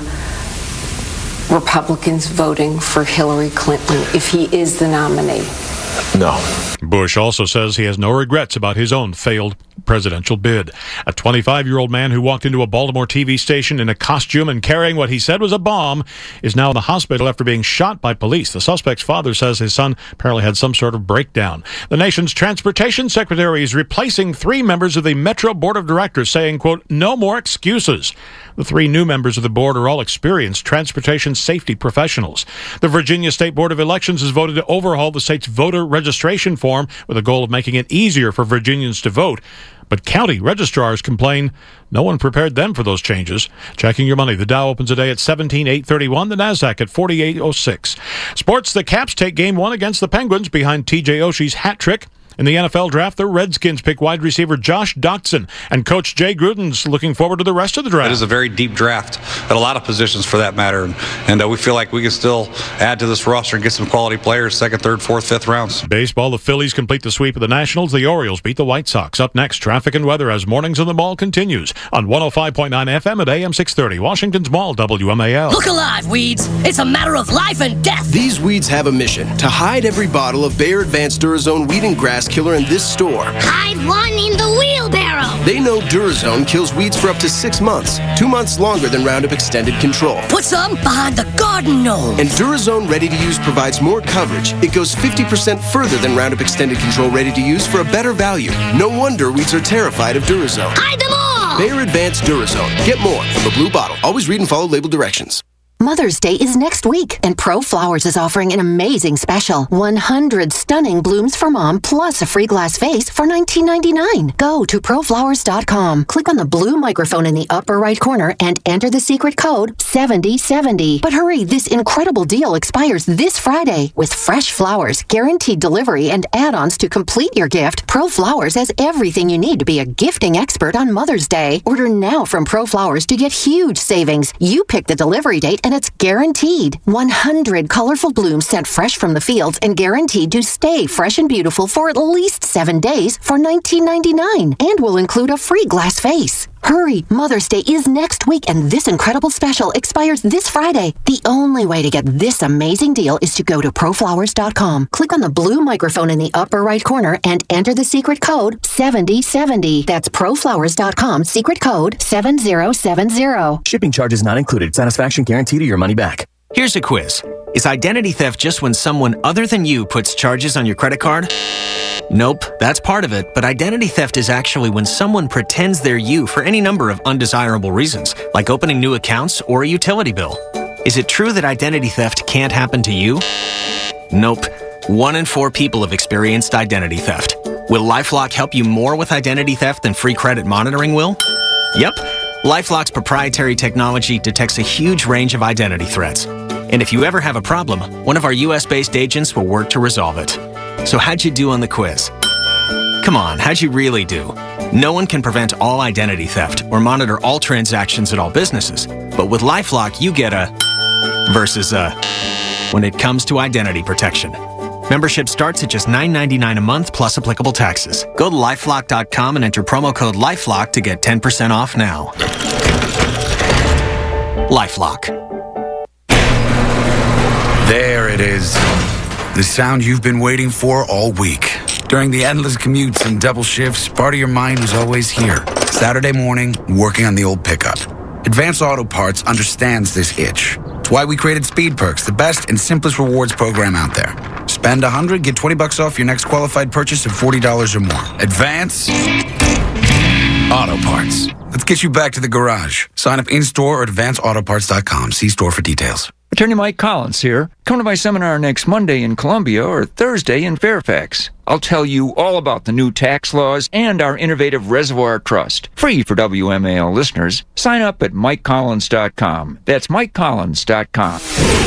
Speaker 30: Republicans voting for Hillary Clinton if he is the nominee?
Speaker 29: No.
Speaker 11: Bush also says he has no regrets about his own failed presidential bid. A 25-year-old man who walked into a Baltimore TV station in a costume and carrying what he said was a bomb is now in the hospital after being shot by police. The suspect's father says his son apparently had some sort of breakdown. The nation's transportation secretary is replacing 3 members of the Metro Board of Directors, saying, quote, no more excuses. The 3 new members of the board are all experienced transportation safety professionals. The Virginia State Board of Elections has voted to overhaul the state's voter registration form with a goal of making it easier for Virginians to vote. But county registrars complain no one prepared them for those changes. Checking your money. The Dow opens today at 17,831. The Nasdaq at 4806. Sports, the Caps take Game 1 against the Penguins behind T.J. Oshie's hat trick. In the NFL draft, the Redskins pick wide receiver Josh Doctson, and Coach Jay Gruden's looking forward to the rest of the draft.
Speaker 31: It is a very deep draft at a lot of positions for that matter, and we feel like we can still add to this roster and get some quality players, 2nd, 3rd, 4th, 5th rounds.
Speaker 11: Baseball, the Phillies complete the sweep of the Nationals. The Orioles beat the White Sox. Up next, traffic and weather as Mornings in the Mall continues on 105.9 FM at AM 630. Washington's Mall, WMAL.
Speaker 32: Look alive, weeds. It's a matter of life and death.
Speaker 33: These weeds have a mission: to hide every bottle of Bayer Advanced Durazone Weed and Grass Killer in this store.
Speaker 32: Hide one in the wheelbarrow.
Speaker 33: They know Durazone kills weeds for up to 6 months, 2 months longer than Roundup Extended Control.
Speaker 32: Put some behind the garden gnome.
Speaker 33: And Durazone Ready to Use provides more coverage. It goes 50% further than Roundup Extended Control Ready to Use for a better value. No wonder weeds are terrified of Durazone.
Speaker 32: Hide them all.
Speaker 33: Bayer Advanced Durazone. Get more from the blue bottle. Always read and follow label directions.
Speaker 34: Mother's Day is next week, and Pro Flowers is offering an amazing special. 100 stunning blooms for Mom, plus a free glass vase for $19.99. Go to proflowers.com. Click on the blue microphone in the upper right corner and enter the secret code 7070. But hurry, this incredible deal expires this Friday. With fresh flowers, guaranteed delivery, and add-ons to complete your gift, Pro Flowers has everything you need to be a gifting expert on Mother's Day. Order now from Pro Flowers to get huge savings. You pick the delivery date, and it's guaranteed. 100 colorful blooms sent fresh from the fields and guaranteed to stay fresh and beautiful for at least 7 days for $19.99, and will include a free glass vase. Hurry, Mother's Day is next week, and this incredible special expires this Friday. The only way to get this amazing deal is to go to proflowers.com. Click on the blue microphone in the upper right corner and enter the secret code 7070. That's proflowers.com, secret code 7070.
Speaker 1: Shipping charges not included. Satisfaction guaranteed or your money back.
Speaker 13: Here's a quiz. Is identity theft just when someone other than you puts charges on your credit card? Nope, that's part of it, but identity theft is actually when someone pretends they're you for any number of undesirable reasons, like opening new accounts or a utility bill. Is it true that identity theft can't happen to you? Nope. 1 in 4 people have experienced identity theft. Will LifeLock help you more with identity theft than free credit monitoring will? Yep. LifeLock's proprietary technology detects a huge range of identity threats. And if you ever have a problem, one of our US-based agents will work to resolve it. So how'd you do on the quiz? Come on, how'd you really do? No one can prevent all identity theft or monitor all transactions at all businesses. But with LifeLock, you get a versus a when it comes to identity protection. Membership starts at just $9.99 a month plus applicable taxes. Go to LifeLock.com and enter promo code LifeLock to get 10% off now. LifeLock.
Speaker 14: There it is. The sound you've been waiting for all week. During the endless commutes and double shifts, part of your mind was always here. Saturday morning, working on the old pickup. Advanced Auto Parts understands this itch. It's why we created Speed Perks, the best and simplest rewards program out there. Spend $100, get $20 off your next qualified purchase of $40 or more. Advance Auto Parts. Let's get you back to the garage. Sign up in-store or advanceautoparts.com. See store for details.
Speaker 16: Attorney Mike Collins here. Come to my seminar next Monday in Columbia or Thursday in Fairfax. I'll tell you all about the new tax laws and our innovative Reservoir Trust. Free for WMAL listeners. Sign up at MikeCollins.com. That's MikeCollins.com.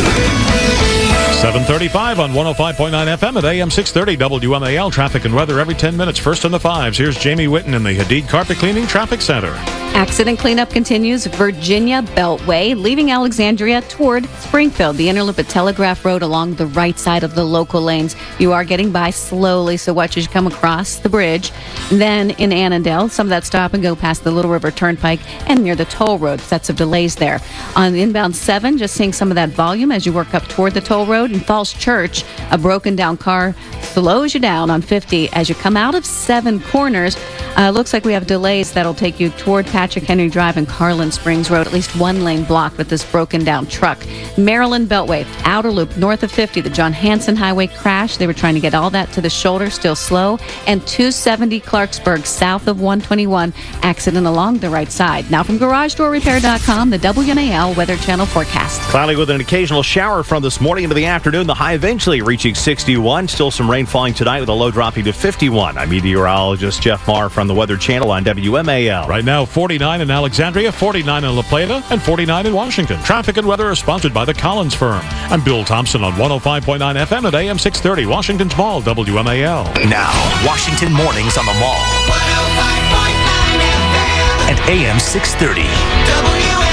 Speaker 11: 7:35 on 105.9 FM at AM 630 WMAL. Traffic and weather every 10 minutes. First on the 5s. Here's Jamie Witten in the Hadid Carpet Cleaning Traffic Center.
Speaker 17: Accident cleanup continues. Virginia Beltway, leaving Alexandria toward Springfield. The interloop at Telegraph Road along the right side of the local lanes. You are getting by slowly, so watch as you come across the bridge. Then in Annandale, some of that stop and go past the Little River Turnpike and near the toll road. Sets of delays there. On the inbound 7, just seeing some of that volume as you work up toward the toll road. In Falls Church, a broken down car slows you down on 50 as you come out of 7 Corners. Looks like we have delays that'll take you toward Patrick Henry Drive and Carlin Springs Road. At least 1 lane blocked with this broken down truck. Maryland Beltway, outer loop north of 50, the John Hanson Highway crash. They were trying to get all that to the shoulder, still slow. And 270 Clarksburg, south of 121, accident along the right side. Now from GarageDoorRepair.com, the WMAL Weather Channel forecast.
Speaker 18: Cloudy with an occasional shower from this morning into the afternoon. The high eventually reaching 61. Still some rain falling tonight with a low dropping to 51. I'm meteorologist Jeff Marr from the Weather Channel on WMAL.
Speaker 11: Right now, 49 in Alexandria, 49 in La Plata, and 49 in Washington. Traffic and weather are sponsored by the Collins Firm. I'm Bill Thompson on 105.9 FM at AM 630, Washington's Mall, WMAL.
Speaker 10: Now, Washington Mornings on the Mall. 105.9 FM. And AM 630. WMAL.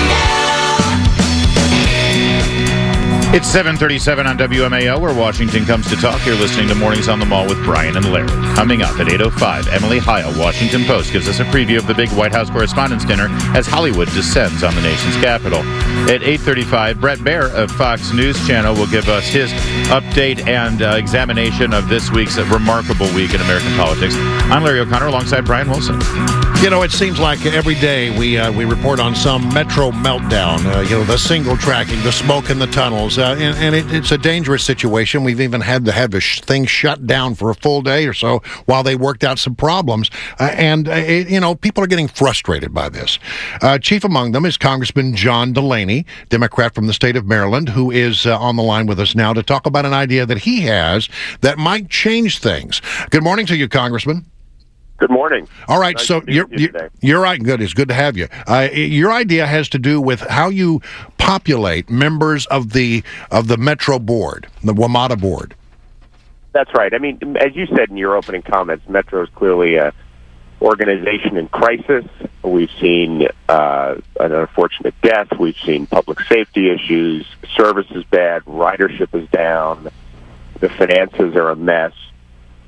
Speaker 15: It's 7:37 on WMAL, where Washington comes to talk. You're listening to Mornings on the Mall with Brian and Larry. Coming up at 8:05, Emily Heil, Washington Post, gives us a preview of the big White House Correspondents' Dinner as Hollywood descends on the nation's capital. At 8:35, Brett Baer of Fox News Channel will give us his update and examination of this week's remarkable week in American politics. I'm Larry O'Connor alongside Brian Wilson.
Speaker 6: You know, it seems like every day we report on some metro meltdown. The single tracking, the smoke in the tunnels. And it's a dangerous situation. We've even had to have the thing shut down for a full day or so while they worked out some problems. People are getting frustrated by this. Chief among them is Congressman John Delaney, Democrat from the state of Maryland, who is on the line with us now to talk about an idea that he has that might change things. Good morning to you, Congressman.
Speaker 3: Good morning.
Speaker 6: All right, so you're right. Good. It's good to have you. Your idea has to do with how you populate members of the Metro Board, the WMATA board.
Speaker 3: That's right. I mean, as you said in your opening comments, Metro is clearly an organization in crisis. We've seen an unfortunate death. We've seen public safety issues. Service is bad. Ridership is down. The finances are a mess.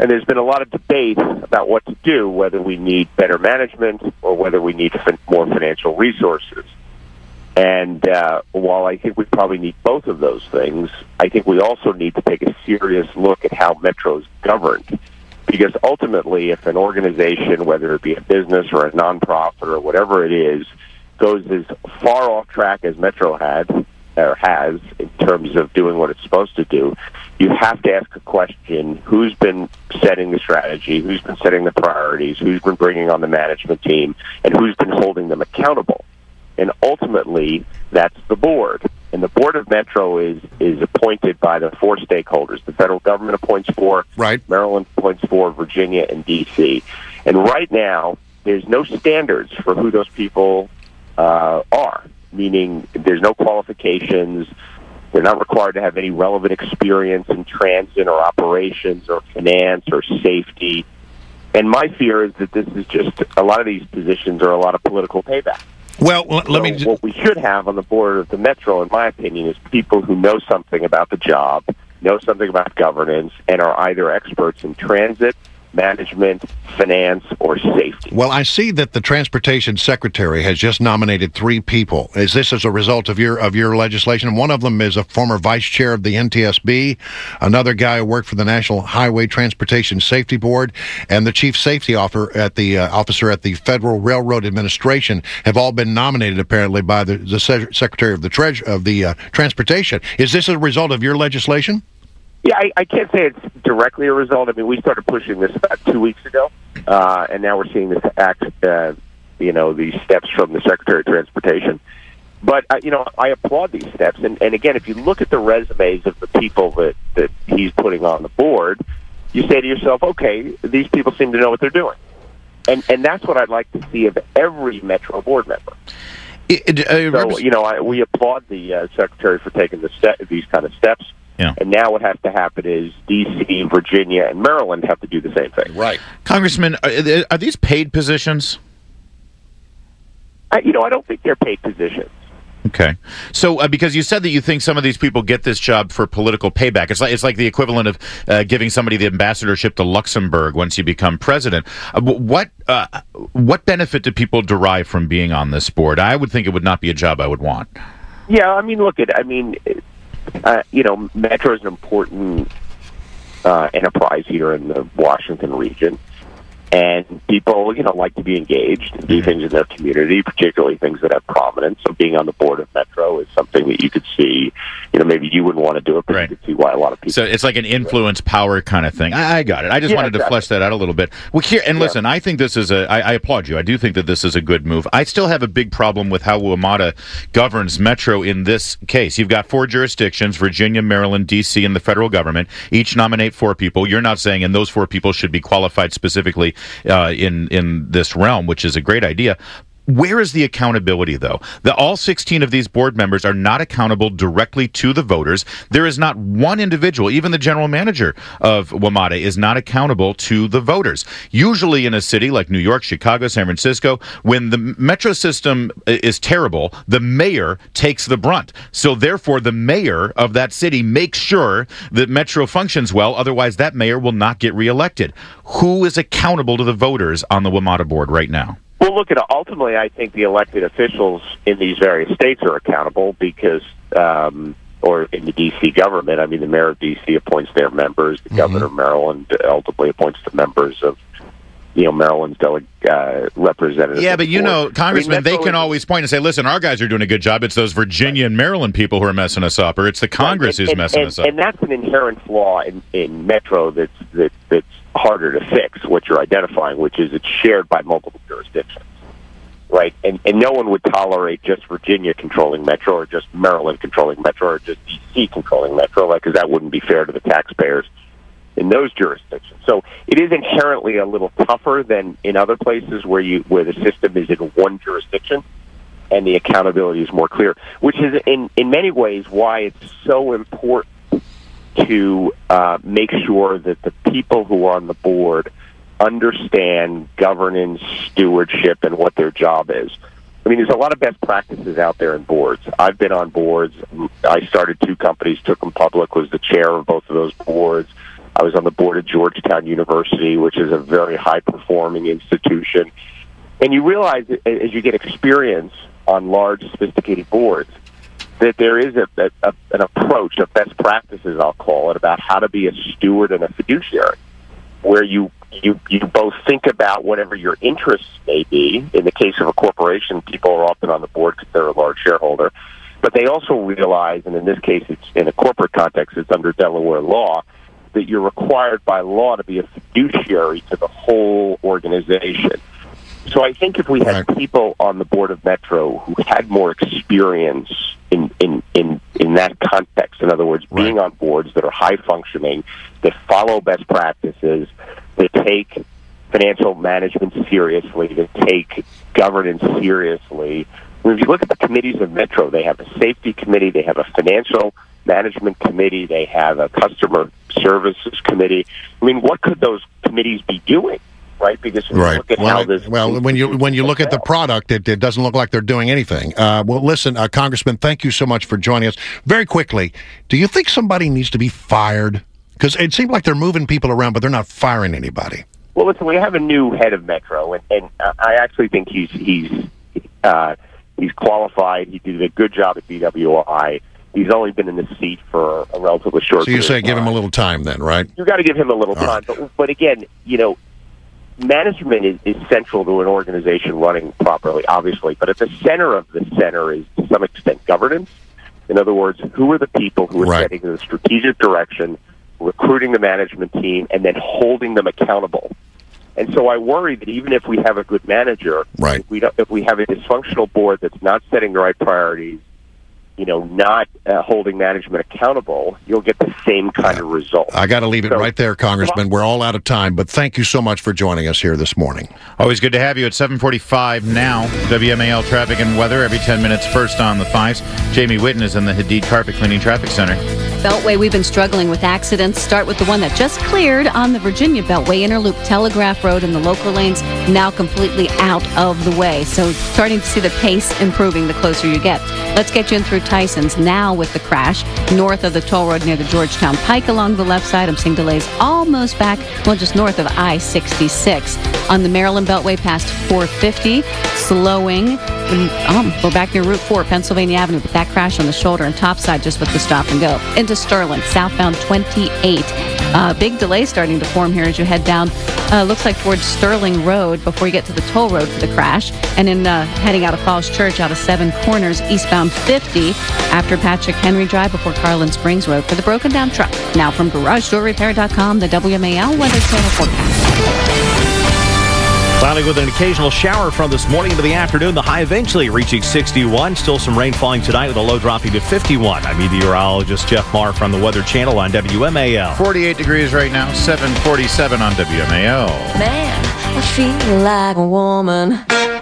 Speaker 2: And there's been a lot of debate about what to do, whether we need better management or whether we need more financial resources. And while I think we probably need both of those things, I think we also need to take a serious look at how Metro is governed. Because ultimately, if an organization, whether it be a business or a nonprofit or whatever it is, goes as far off track as Metro has in terms of doing what it's supposed to do, you have to ask a question: who's been setting the strategy, who's been setting the priorities, who's been bringing on the management team, and who's been holding them accountable? And ultimately, that's the board. And the board of Metro is appointed by the four stakeholders. The federal government appoints four,
Speaker 6: right.
Speaker 2: Maryland appoints four, Virginia and D.C. And right now, there's no standards for who those people are, meaning there's no qualifications. They're not required to have any relevant experience in transit or operations or finance or safety. And my fear is that this is just, a lot of these positions are a lot of political payback.
Speaker 6: Well, what
Speaker 2: we should have on the board of the Metro, in my opinion, is people who know something about the job, know something about governance, and are either experts in transit, management, finance, or safety.
Speaker 6: Well, I see that the Transportation Secretary has just nominated 3 people. Is this as a result of your legislation? One of them is a former vice chair of the NTSB, another guy who worked for the National Highway Transportation Safety Board, and the chief safety officer at the Federal Railroad Administration have all been nominated apparently by the Secretary of the Transportation. Is this a result of your legislation?
Speaker 2: Yeah, I can't say it's directly a result. I mean, we started pushing this about 2 weeks ago, and now we're seeing this these steps from the Secretary of Transportation. But, I applaud these steps. And again, if you look at the resumes of the people that he's putting on the board, you say to yourself, okay, these people seem to know what they're doing. And that's what I'd like to see of every Metro board member. We applaud the Secretary for taking these kind of steps.
Speaker 15: Yeah.
Speaker 2: And now what has to happen is D.C., Virginia, and Maryland have to do the same thing.
Speaker 6: Right.
Speaker 15: Congressman, are these paid positions?
Speaker 2: I don't think they're paid positions.
Speaker 15: Okay. So, because you said that you think some of these people get this job for political payback. It's like the equivalent of giving somebody the ambassadorship to Luxembourg once you become president. What benefit do people derive from being on this board? I would think it would not be a job I would want.
Speaker 2: Yeah, I mean, Metro is an important enterprise here in the Washington region, and people, like to be engaged and do things in their community, particularly things that have prominence. So being on the board of Metro is something that you could see, maybe you wouldn't want to do it, but you could see why a lot of people...
Speaker 15: So it's like an influence power kind of thing. I got it. I just wanted to flesh that out a little bit. Well, listen, I think this is I applaud you. I do think that this is a good move. I still have a big problem with how WMATA governs Metro in this case. You've got 4 jurisdictions, Virginia, Maryland, D.C., and the federal government. Each nominate 4 people. You're not saying, and those 4 people should be qualified specifically in this realm, which is a great idea. Where is the accountability, though? All 16 of these board members are not accountable directly to the voters. There is not one individual, even the general manager of WMATA, is not accountable to the voters. Usually in a city like New York, Chicago, San Francisco, when the metro system is terrible, the mayor takes the brunt. So therefore, the mayor of that city makes sure that Metro functions well. Otherwise, that mayor will not get reelected. Who is accountable to the voters on the WMATA board right now?
Speaker 2: Well, ultimately, I think the elected officials in these various states are accountable because, or in the D.C. government, I mean, the mayor of D.C. appoints their members. The governor of Maryland ultimately appoints the members of, Maryland's representatives.
Speaker 15: Yeah, but Congressman, they can always point and say, listen, our guys are doing a good job. It's those Virginia and Maryland people who are messing us up, or it's the Congress who's messing us up.
Speaker 2: And that's an inherent flaw in Metro that's harder to fix, what you're identifying, which is it's shared by multiple jurisdictions, right? And no one would tolerate just Virginia controlling Metro or just Maryland controlling Metro or just D.C. controlling Metro, because that wouldn't be fair to the taxpayers in those jurisdictions. So it is inherently a little tougher than in other places where the system is in one jurisdiction and the accountability is more clear, which is in many ways why it's so important to make sure that the people who are on the board understand governance, stewardship, and what their job is. I mean, there's a lot of best practices out there in boards. I've been on boards. I started 2 companies, took them public, was the chair of both of those boards. I was on the board of Georgetown University, which is a very high-performing institution. And you realize as you get experience on large, sophisticated boards that there is an approach of best practices, I'll call it, about how to be a steward and a fiduciary, where you both think about whatever your interests may be. In the case of a corporation, people are often on the board because they're a large shareholder. But they also realize, and in this case, it's in a corporate context, it's under Delaware law, that you're required by law to be a fiduciary to the whole organization. So I think if we had people on the board of Metro who had more experience in that context, in other words, being on boards that are high functioning, that follow best practices, that take financial management seriously, that take governance seriously. I mean, if you look at the committees of Metro, they have a safety committee, they have a financial management committee, they have a customer services committee. I mean, what could those committees be doing? Right, because look at how this.
Speaker 6: Well, when you look at the product, it doesn't look like they're doing anything. Well, listen, Congressman, thank you so much for joining us. Very quickly, do you think somebody needs to be fired? Because it seems like they're moving people around, but they're not firing anybody.
Speaker 2: Well, listen, we have a new head of Metro, and I actually think he's qualified. He did a good job at BWI. He's only been in this seat for a relatively short.
Speaker 6: So you say give him a little time, then, right?
Speaker 2: You got to give him a little time, but again, management is central to an organization running properly, obviously, but at the center of the center is, to some extent, governance. In other words, who are the people who are setting the strategic direction, recruiting the management team, and then holding them accountable? And so I worry that even if we have a good manager, if we have a dysfunctional board that's not setting the right priorities, not holding management accountable, you'll get the same kind of result.
Speaker 6: I got to leave it right there, Congressman. We're all out of time, but thank you so much for joining us here this morning.
Speaker 15: Always good to have you at 7:45 now. WMAL traffic and weather every 10 minutes first on the 5s. Jamie Whitten is in the Hadid Carpet Cleaning Traffic Center.
Speaker 17: Beltway, we've been struggling with accidents. Start with the one that just cleared on the Virginia Beltway, Interloop Telegraph Road, and the local lanes now completely out of the way. So starting to see the pace improving the closer you get. Let's get you in through Tyson's now with the crash. North of the toll road near the Georgetown Pike along the left side. I'm seeing delays almost back, just north of I-66. On the Maryland Beltway past 450, slowing. We're back near Route 4, Pennsylvania Avenue, with that crash on the shoulder and top side just with the stop and go. Into Sterling, southbound 28. Big delay starting to form here as you head down, looks like towards Sterling Road before you get to the toll road for the crash. And then heading out of Falls Church out of Seven Corners, eastbound 50, after Patrick Henry Drive before Carlin Springs Road for the broken down truck. Now from GarageDoorRepair.com, the WMAL Weather Channel forecast.
Speaker 18: Cloudy with an occasional shower from this morning into the afternoon. The high eventually reaching 61. Still some rain falling tonight with a low dropping to 51. I'm meteorologist Jeff Marr from the Weather Channel on WMAL.
Speaker 15: 48 degrees right now, 7:47 on WMAL.
Speaker 4: Man, I feel like a woman.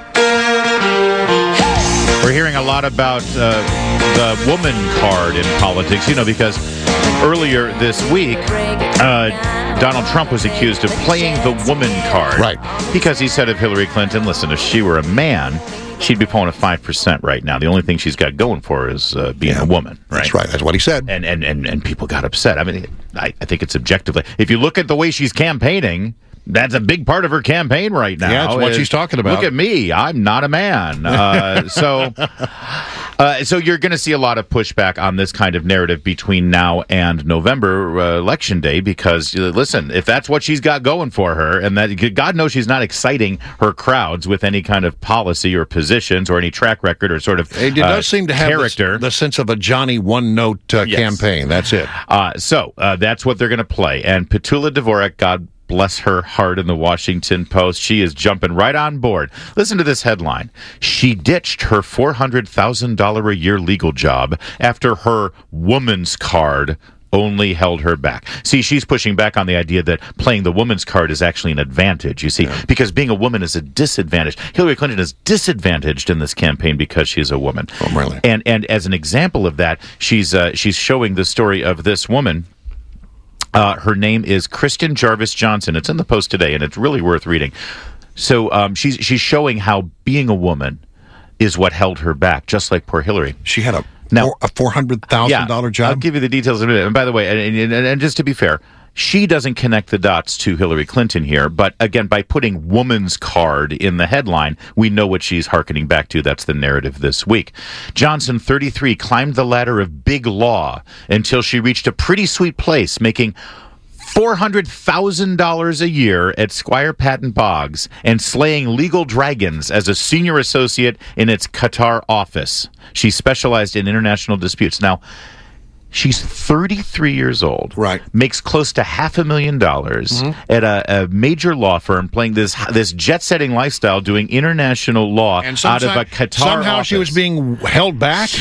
Speaker 15: We're hearing a lot about the woman card in politics, because earlier this week, Donald Trump was accused of playing the woman card.
Speaker 6: Right.
Speaker 15: Because he said of Hillary Clinton, listen, if she were a man, she'd be pulling a 5% right now. The only thing she's got going for her is being a woman. Right?
Speaker 6: That's right. That's what he said.
Speaker 15: And people got upset. I mean, I think it's objectively. If you look at the way she's campaigning, that's a big part of her campaign right now.
Speaker 6: Yeah, that's what she's talking about.
Speaker 15: Look at me. I'm not a man. So you're going to see a lot of pushback on this kind of narrative between now and November Election Day because, listen, if that's what she's got going for her, and that God knows she's not exciting her crowds with any kind of policy or positions or any track record or sort of
Speaker 6: it does seem to have
Speaker 15: character.
Speaker 6: The sense of a Johnny one-note campaign. That's it.
Speaker 15: So that's what they're going to play. And Petula Dvorak, God bless her heart, in the Washington Post, she is jumping right on board. Listen to this headline. She ditched her $400,000 a year legal job after her woman's card only held her back. See, she's pushing back on the idea that playing the woman's card is actually an advantage, you see, because being a woman is a disadvantage. Hillary Clinton is disadvantaged in this campaign because she's a woman.
Speaker 6: Oh, really?
Speaker 15: And as an example of that, she's showing the story of this woman. Her name is Kristen Jarvis Johnson. It's in the Post today, and it's really worth reading. So she's showing how being a woman is what held her back, just like poor Hillary.
Speaker 6: She had a $400,000 job?
Speaker 15: I'll give you the details in a minute. And by the way, and just to be fair, she doesn't connect the dots to Hillary Clinton here, but again, by putting woman's card in the headline, we know what she's hearkening back to. That's the narrative this week. Johnson, 33, climbed the ladder of big law until she reached a pretty sweet place, making $400,000 a year at Squire Patton Boggs and slaying legal dragons as a senior associate in its Qatar office. She specialized in international disputes. Now, she's 33 years old, right? Makes close to $500,000 at a major law firm, playing this jet-setting lifestyle, doing international law out of a Qatar
Speaker 6: somehow
Speaker 15: office.
Speaker 6: She was being held back.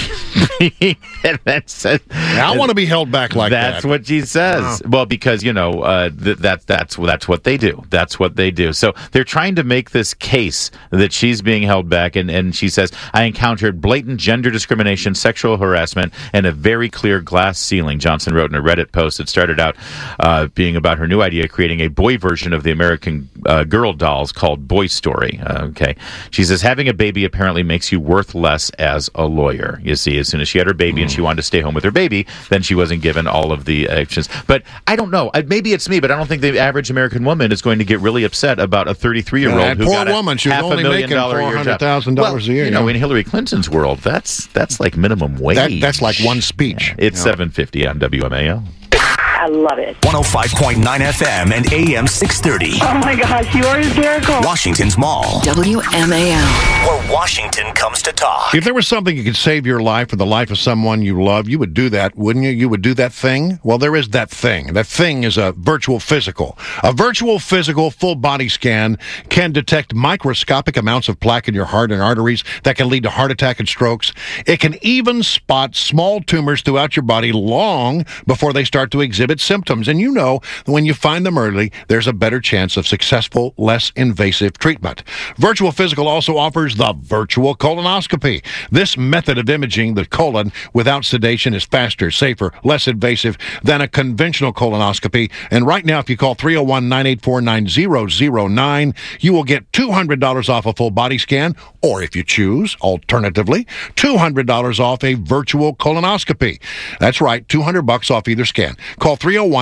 Speaker 6: I want to be held back like that.
Speaker 15: That's what she says. Well, because that's what they do. That's what they do. So they're trying to make this case that she's being held back, and she says, "I encountered blatant gender discrimination, sexual harassment, and a very clear glass ceiling," Johnson wrote in a Reddit post. It started out being about her new idea, creating a boy version of the American Girl dolls called Boy Story. Okay. She says, having a baby apparently makes you worth less as a lawyer. You see, as soon as she had her baby and she wanted to stay home with her baby, then she wasn't given all of the actions. But I don't know. Maybe it's me, but I don't think the average American woman is going to get really upset about a 33-year-old who got
Speaker 6: she was only making
Speaker 15: $400,000
Speaker 6: a year.
Speaker 15: In Hillary Clinton's world, that's like minimum wage.
Speaker 6: That's like one speech.
Speaker 15: It's 7:50 on WMAL.
Speaker 5: I love it.
Speaker 10: 105.9 FM and AM 630.
Speaker 5: Oh my gosh, you are hysterical.
Speaker 10: Washington's Mall.
Speaker 34: WMAL.
Speaker 10: Where Washington comes to talk.
Speaker 6: If there was something you could save your life or the life of someone you love, you would do that, wouldn't you? You would do that thing? Well, there is that thing. That thing is a virtual physical. A virtual physical full body scan can detect microscopic amounts of plaque in your heart and arteries that can lead to heart attack and strokes. It can even spot small tumors throughout your body long before they start to exhibit symptoms. And when you find them early, there's a better chance of successful, less invasive treatment. Virtual Physical also offers the virtual colonoscopy. This method of imaging the colon without sedation is faster, safer, less invasive than a conventional colonoscopy. And right now, if you call 301-984-9009, you will get $200 off a full body scan, or if you choose, alternatively, $200 off a virtual colonoscopy. That's right, $200 off either scan. Call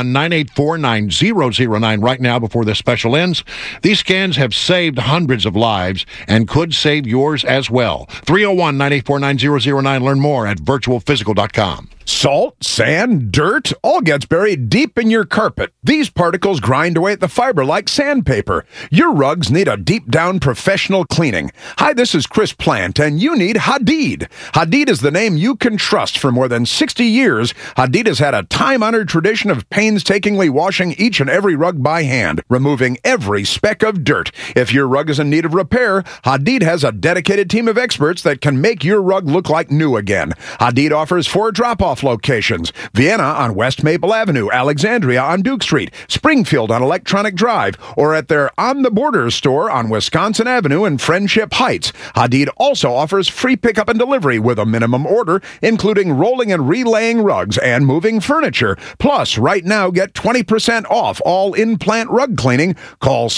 Speaker 6: 301-984-9009 right now before this special ends. These scans have saved hundreds of lives and could save yours as well. 301-984-9009. Learn more at virtualphysical.com.
Speaker 7: Salt, sand, dirt, all gets buried deep in your carpet. These particles grind away at the fiber like sandpaper. Your rugs need a deep-down professional cleaning. Hi, this is Chris Plant, and you need Hadid. Hadid is the name you can trust. For more than 60 years, Hadid has had a time-honored tradition of painstakingly washing each and every rug by hand, removing every speck of dirt. If your rug is in need of repair, Hadid has a dedicated team of experts that can make your rug look like new again. Hadid offers 4 drop-off locations: Vienna on West Maple Avenue, Alexandria on Duke Street, Springfield on Electronic Drive, or at their On the Border store on Wisconsin Avenue in Friendship Heights. Hadid also offers free pickup and delivery with a minimum order, including rolling and relaying rugs and moving furniture. Plus, right now, get 20% off all in-plant rug cleaning. Call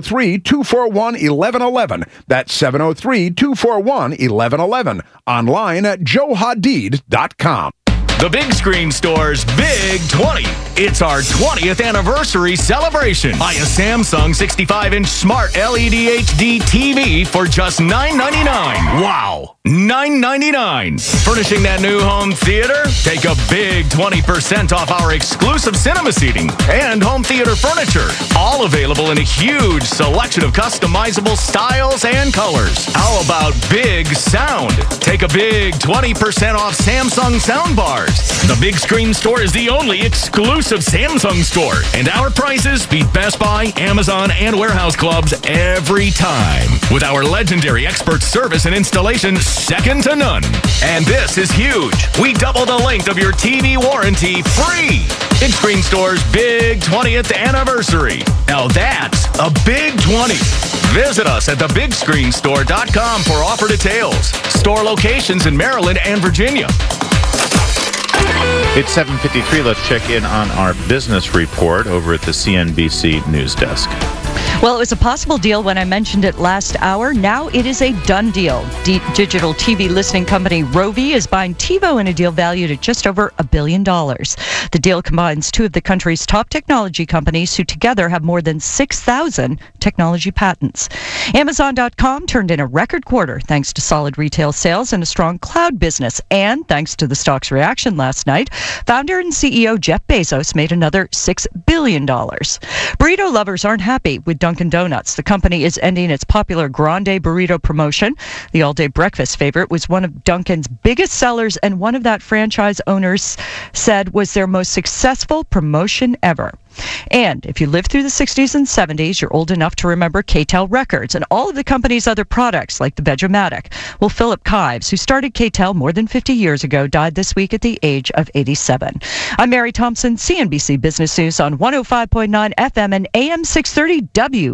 Speaker 7: 703-241-1111. That's 703-241-1111. Online at joehadid.com.
Speaker 8: The Big Screen Store's Big 20. It's our 20th anniversary celebration. Buy a Samsung 65-inch smart LED HD TV for just $9.99. Wow. $9.99. Furnishing that new home theater? Take a big 20% off our exclusive cinema seating and home theater furniture. All available in a huge selection of customizable styles and colors. How about big sound? Take a big 20% off Samsung soundbars. The Big Screen Store is the only exclusive Samsung store, and our prices beat Best Buy, Amazon, and warehouse clubs every time. With our legendary expert service and installation second to none. And this is huge. We double the length of your TV warranty free. Big Screen Store's Big 20th anniversary. Now that's a big 20. Visit us at thebigscreenstore.com for offer details. Store locations in Maryland and Virginia.
Speaker 15: It's 7:53. Let's check in on our business report over at the CNBC News Desk.
Speaker 9: Well, it was a possible deal when I mentioned it last hour. Now it is a done deal. Digital TV listening company Rovi is buying TiVo in a deal valued at just over $1 billion. The deal combines two of the country's top technology companies who together have more than 6,000 technology patents. Amazon.com turned in a record quarter thanks to solid retail sales and a strong cloud business. And thanks to the stock's reaction last night, founder and CEO Jeff Bezos made another $6 billion. Burrito lovers aren't happy with Dunkin' Donuts. The company is ending its popular Grande Burrito promotion. The all-day breakfast favorite was one of Dunkin's biggest sellers, and one of that franchise owners said was their most successful promotion ever. And if you lived through the 60s and 70s, you're old enough to remember K-Tel Records and all of the company's other products like the Veg-O-Matic. Well, Philip Kives, who started K-Tel more than 50 years ago, died this week at the age of 87. I'm Mary Thompson, CNBC Business News on 105.9 FM and AM 630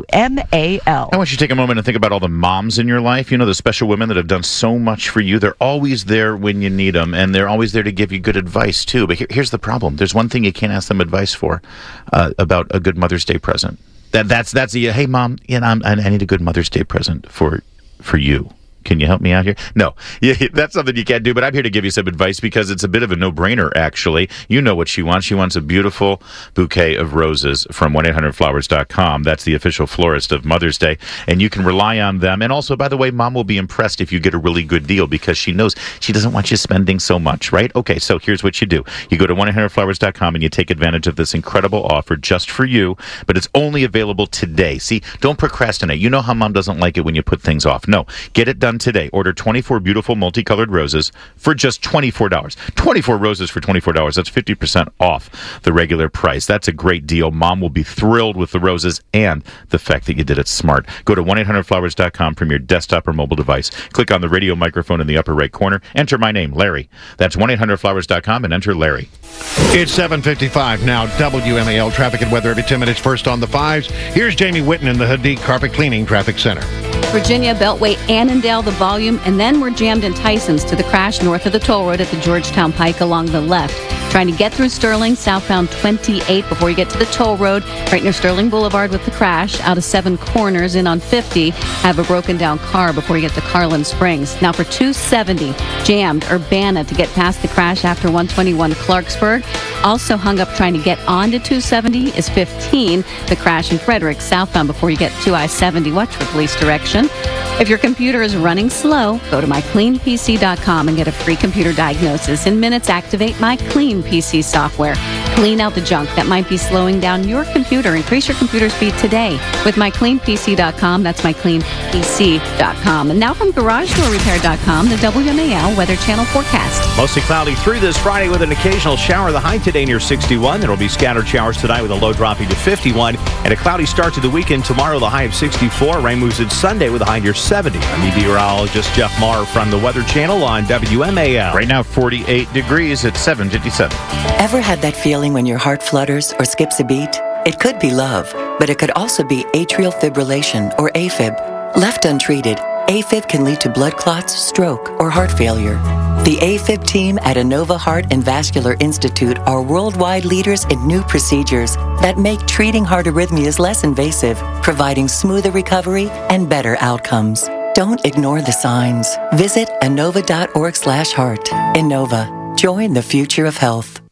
Speaker 9: WMAL.
Speaker 15: I want you to take a moment and think about all the moms in your life. You know, the special women that have done so much for you. They're always there when you need them, and they're always there to give you good advice, too. But here's the problem. There's one thing you can't ask them advice for. About a good Mother's Day present. That's the hey mom, I need a good Mother's Day present for you. Can you help me out here? No, that's something you can't do, but I'm here to give you some advice because it's a bit of a no-brainer, actually. You know what she wants. She wants a beautiful bouquet of roses from 1-800-Flowers.com. That's the official florist of Mother's Day, and you can rely on them. And also, by the way, Mom will be impressed if you get a really good deal because she knows she doesn't want you spending so much, right? Okay, so here's what you do. You go to 1-800-Flowers.com and you take advantage of this incredible offer just for you, but it's only available today. See, don't procrastinate. You know how Mom doesn't like it when you put things off. No, get it done today. Order 24 beautiful multicolored roses for just $24. 24 roses for $24. That's 50% off the regular price. That's a great deal. Mom will be thrilled with the roses and the fact that you did it smart. Go to 1-800-Flowers.com from your desktop or mobile device. Click on the radio microphone in the upper right corner. Enter my name, Larry. That's 1-800-Flowers.com and enter Larry.
Speaker 6: It's 7:55 now. WMAL traffic and weather every 10 minutes. First on the fives. Here's Jamie Whitten in the Hadid Carpet Cleaning Traffic Center.
Speaker 17: Virginia, Beltway, Annandale, the volume, and then we're jammed in Tysons to the crash north of the toll road at the Georgetown Pike along the left. Trying to get through Sterling, southbound 28 before you get to the toll road, right near Sterling Boulevard with the crash. Out of 7 corners in on 50, have a broken down car before you get to Carlin Springs. Now for 270, jammed Urbana to get past the crash after 121 Clarksburg. Also hung up trying to get onto 270 is 15, the crash in Frederick, southbound before you get to I-70. Watch for police direction. If your computer is running slow, go to mycleanpc.com and get a free computer diagnosis. In minutes, activate My Clean PC software. Clean out the junk that might be slowing down your computer. Increase your computer speed today with mycleanpc.com. That's mycleanpc.com. And now from GarageDoorRepair.com, the WMAL Weather Channel forecast.
Speaker 18: Mostly cloudy through this Friday with an occasional shower. The high today near 61. There will be scattered showers tonight with a low dropping to 51. And a cloudy start to the weekend tomorrow, the high of 64. Rain moves in Sunday with a high near 70. I'm meteorologist Jeff Maher from the Weather Channel on WMAL.
Speaker 15: Right now, 48 degrees at 7:57.
Speaker 12: Ever had that feeling when your heart flutters or skips a beat? It could be love, but it could also be atrial fibrillation or AFib. Left untreated, AFib can lead to blood clots, stroke, or heart failure. The AFib team at Inova Heart and Vascular Institute are worldwide leaders in new procedures that make treating heart arrhythmias less invasive, providing smoother recovery and better outcomes. Don't ignore the signs. Visit Inova.org/heart. Inova. Join the future of health.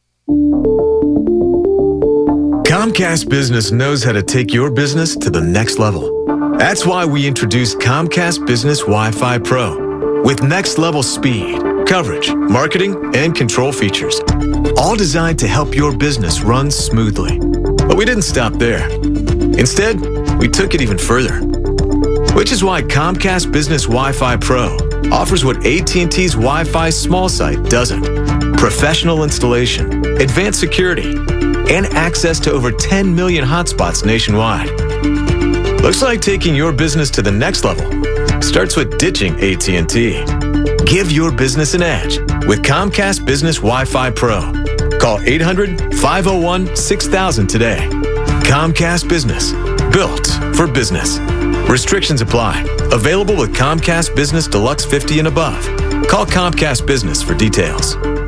Speaker 19: Comcast Business knows how to take your business to the next level. That's why we introduced Comcast Business Wi-Fi Pro with next-level speed, coverage, marketing, and control features, all designed to help your business run smoothly. But we didn't stop there. Instead, we took it even further, which is why Comcast Business Wi-Fi Pro offers what AT&T's Wi-Fi small site doesn't: professional installation, advanced security, and access to over 10 million hotspots nationwide. Looks like taking your business to the next level starts with ditching AT&T. Give your business an edge with Comcast Business Wi-Fi Pro. Call 800-501-6000 today. Comcast Business, built for business. Restrictions apply. Available with Comcast Business Deluxe 50 and above. Call Comcast Business for details.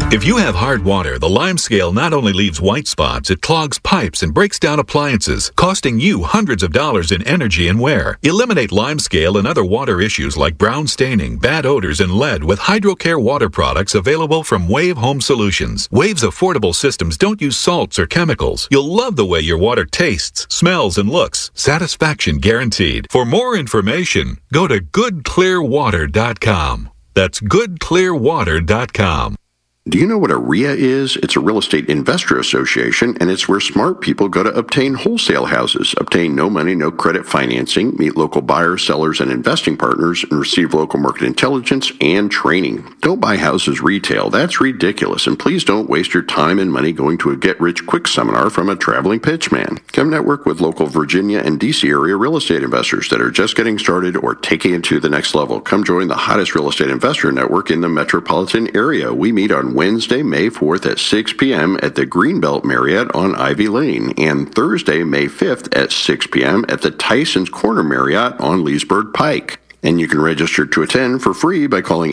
Speaker 20: If you have hard water, the Lime Scale not only leaves white spots, it clogs pipes and breaks down appliances, costing you hundreds of dollars in energy and wear. Eliminate Lime Scale and other water issues like brown staining, bad odors, and lead with HydroCare water products available from Wave Home Solutions. Wave's affordable systems don't use salts or chemicals. You'll love the way your water tastes, smells, and looks. Satisfaction guaranteed. For more information, go to goodclearwater.com. That's goodclearwater.com.
Speaker 21: Do you know what a RIA is? It's a real estate investor association, and it's where smart people go to obtain wholesale houses, obtain no money, no credit financing, meet local buyers, sellers, and investing partners, and receive local market intelligence and training. Don't buy houses retail. That's ridiculous. And please don't waste your time and money going to a get-rich-quick seminar from a traveling pitchman. Come network with local Virginia and D.C. area real estate investors that are just getting started or taking it to the next level. Come join the hottest real estate investor network in the metropolitan area. We meet on Wednesday, May 4th at 6 p.m. at the Greenbelt Marriott on Ivy Lane, and Thursday, May 5th at 6 p.m. at the Tyson's Corner Marriott on Leesburg Pike. And you can register to attend for free by calling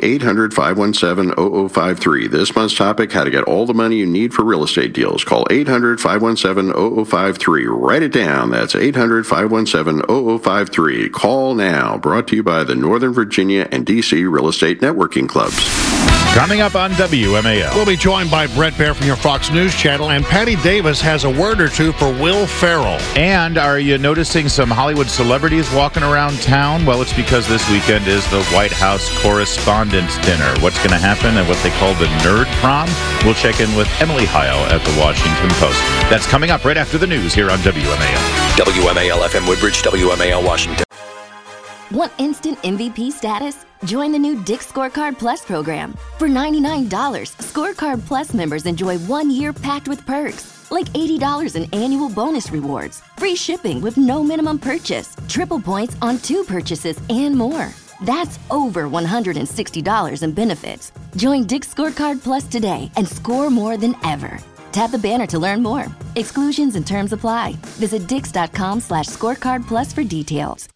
Speaker 21: 800-517-0053. This month's topic, how to get all the money you need for real estate deals. Call 800-517-0053. Write it down. That's 800-517-0053. Call now. Brought to you by the Northern Virginia and D.C. Real Estate Networking Clubs.
Speaker 15: Coming up on WMAL.
Speaker 6: We'll be joined by Brett Baer from your Fox News channel, and Patty Davis has a word or two for Will Ferrell.
Speaker 15: And are you noticing some Hollywood celebrities walking around town? Well, it's because this weekend is the White House Correspondents' Dinner. What's going to happen and what they call the Nerd Prom? We'll check in with Emily Heil at the Washington Post. That's coming up right after the news here on WMAL.
Speaker 10: WMAL FM Woodbridge, WMAL Washington.
Speaker 22: Want instant MVP status? Join the new Dick's Scorecard Plus program. For $99, Scorecard Plus members enjoy 1 year packed with perks, like $80 in annual bonus rewards, free shipping with no minimum purchase, triple points on 2 purchases, and more. That's over $160 in benefits. Join Dick's Scorecard Plus today and score more than ever. Tap the banner to learn more. Exclusions and terms apply. Visit dix.com/scorecardplus for details.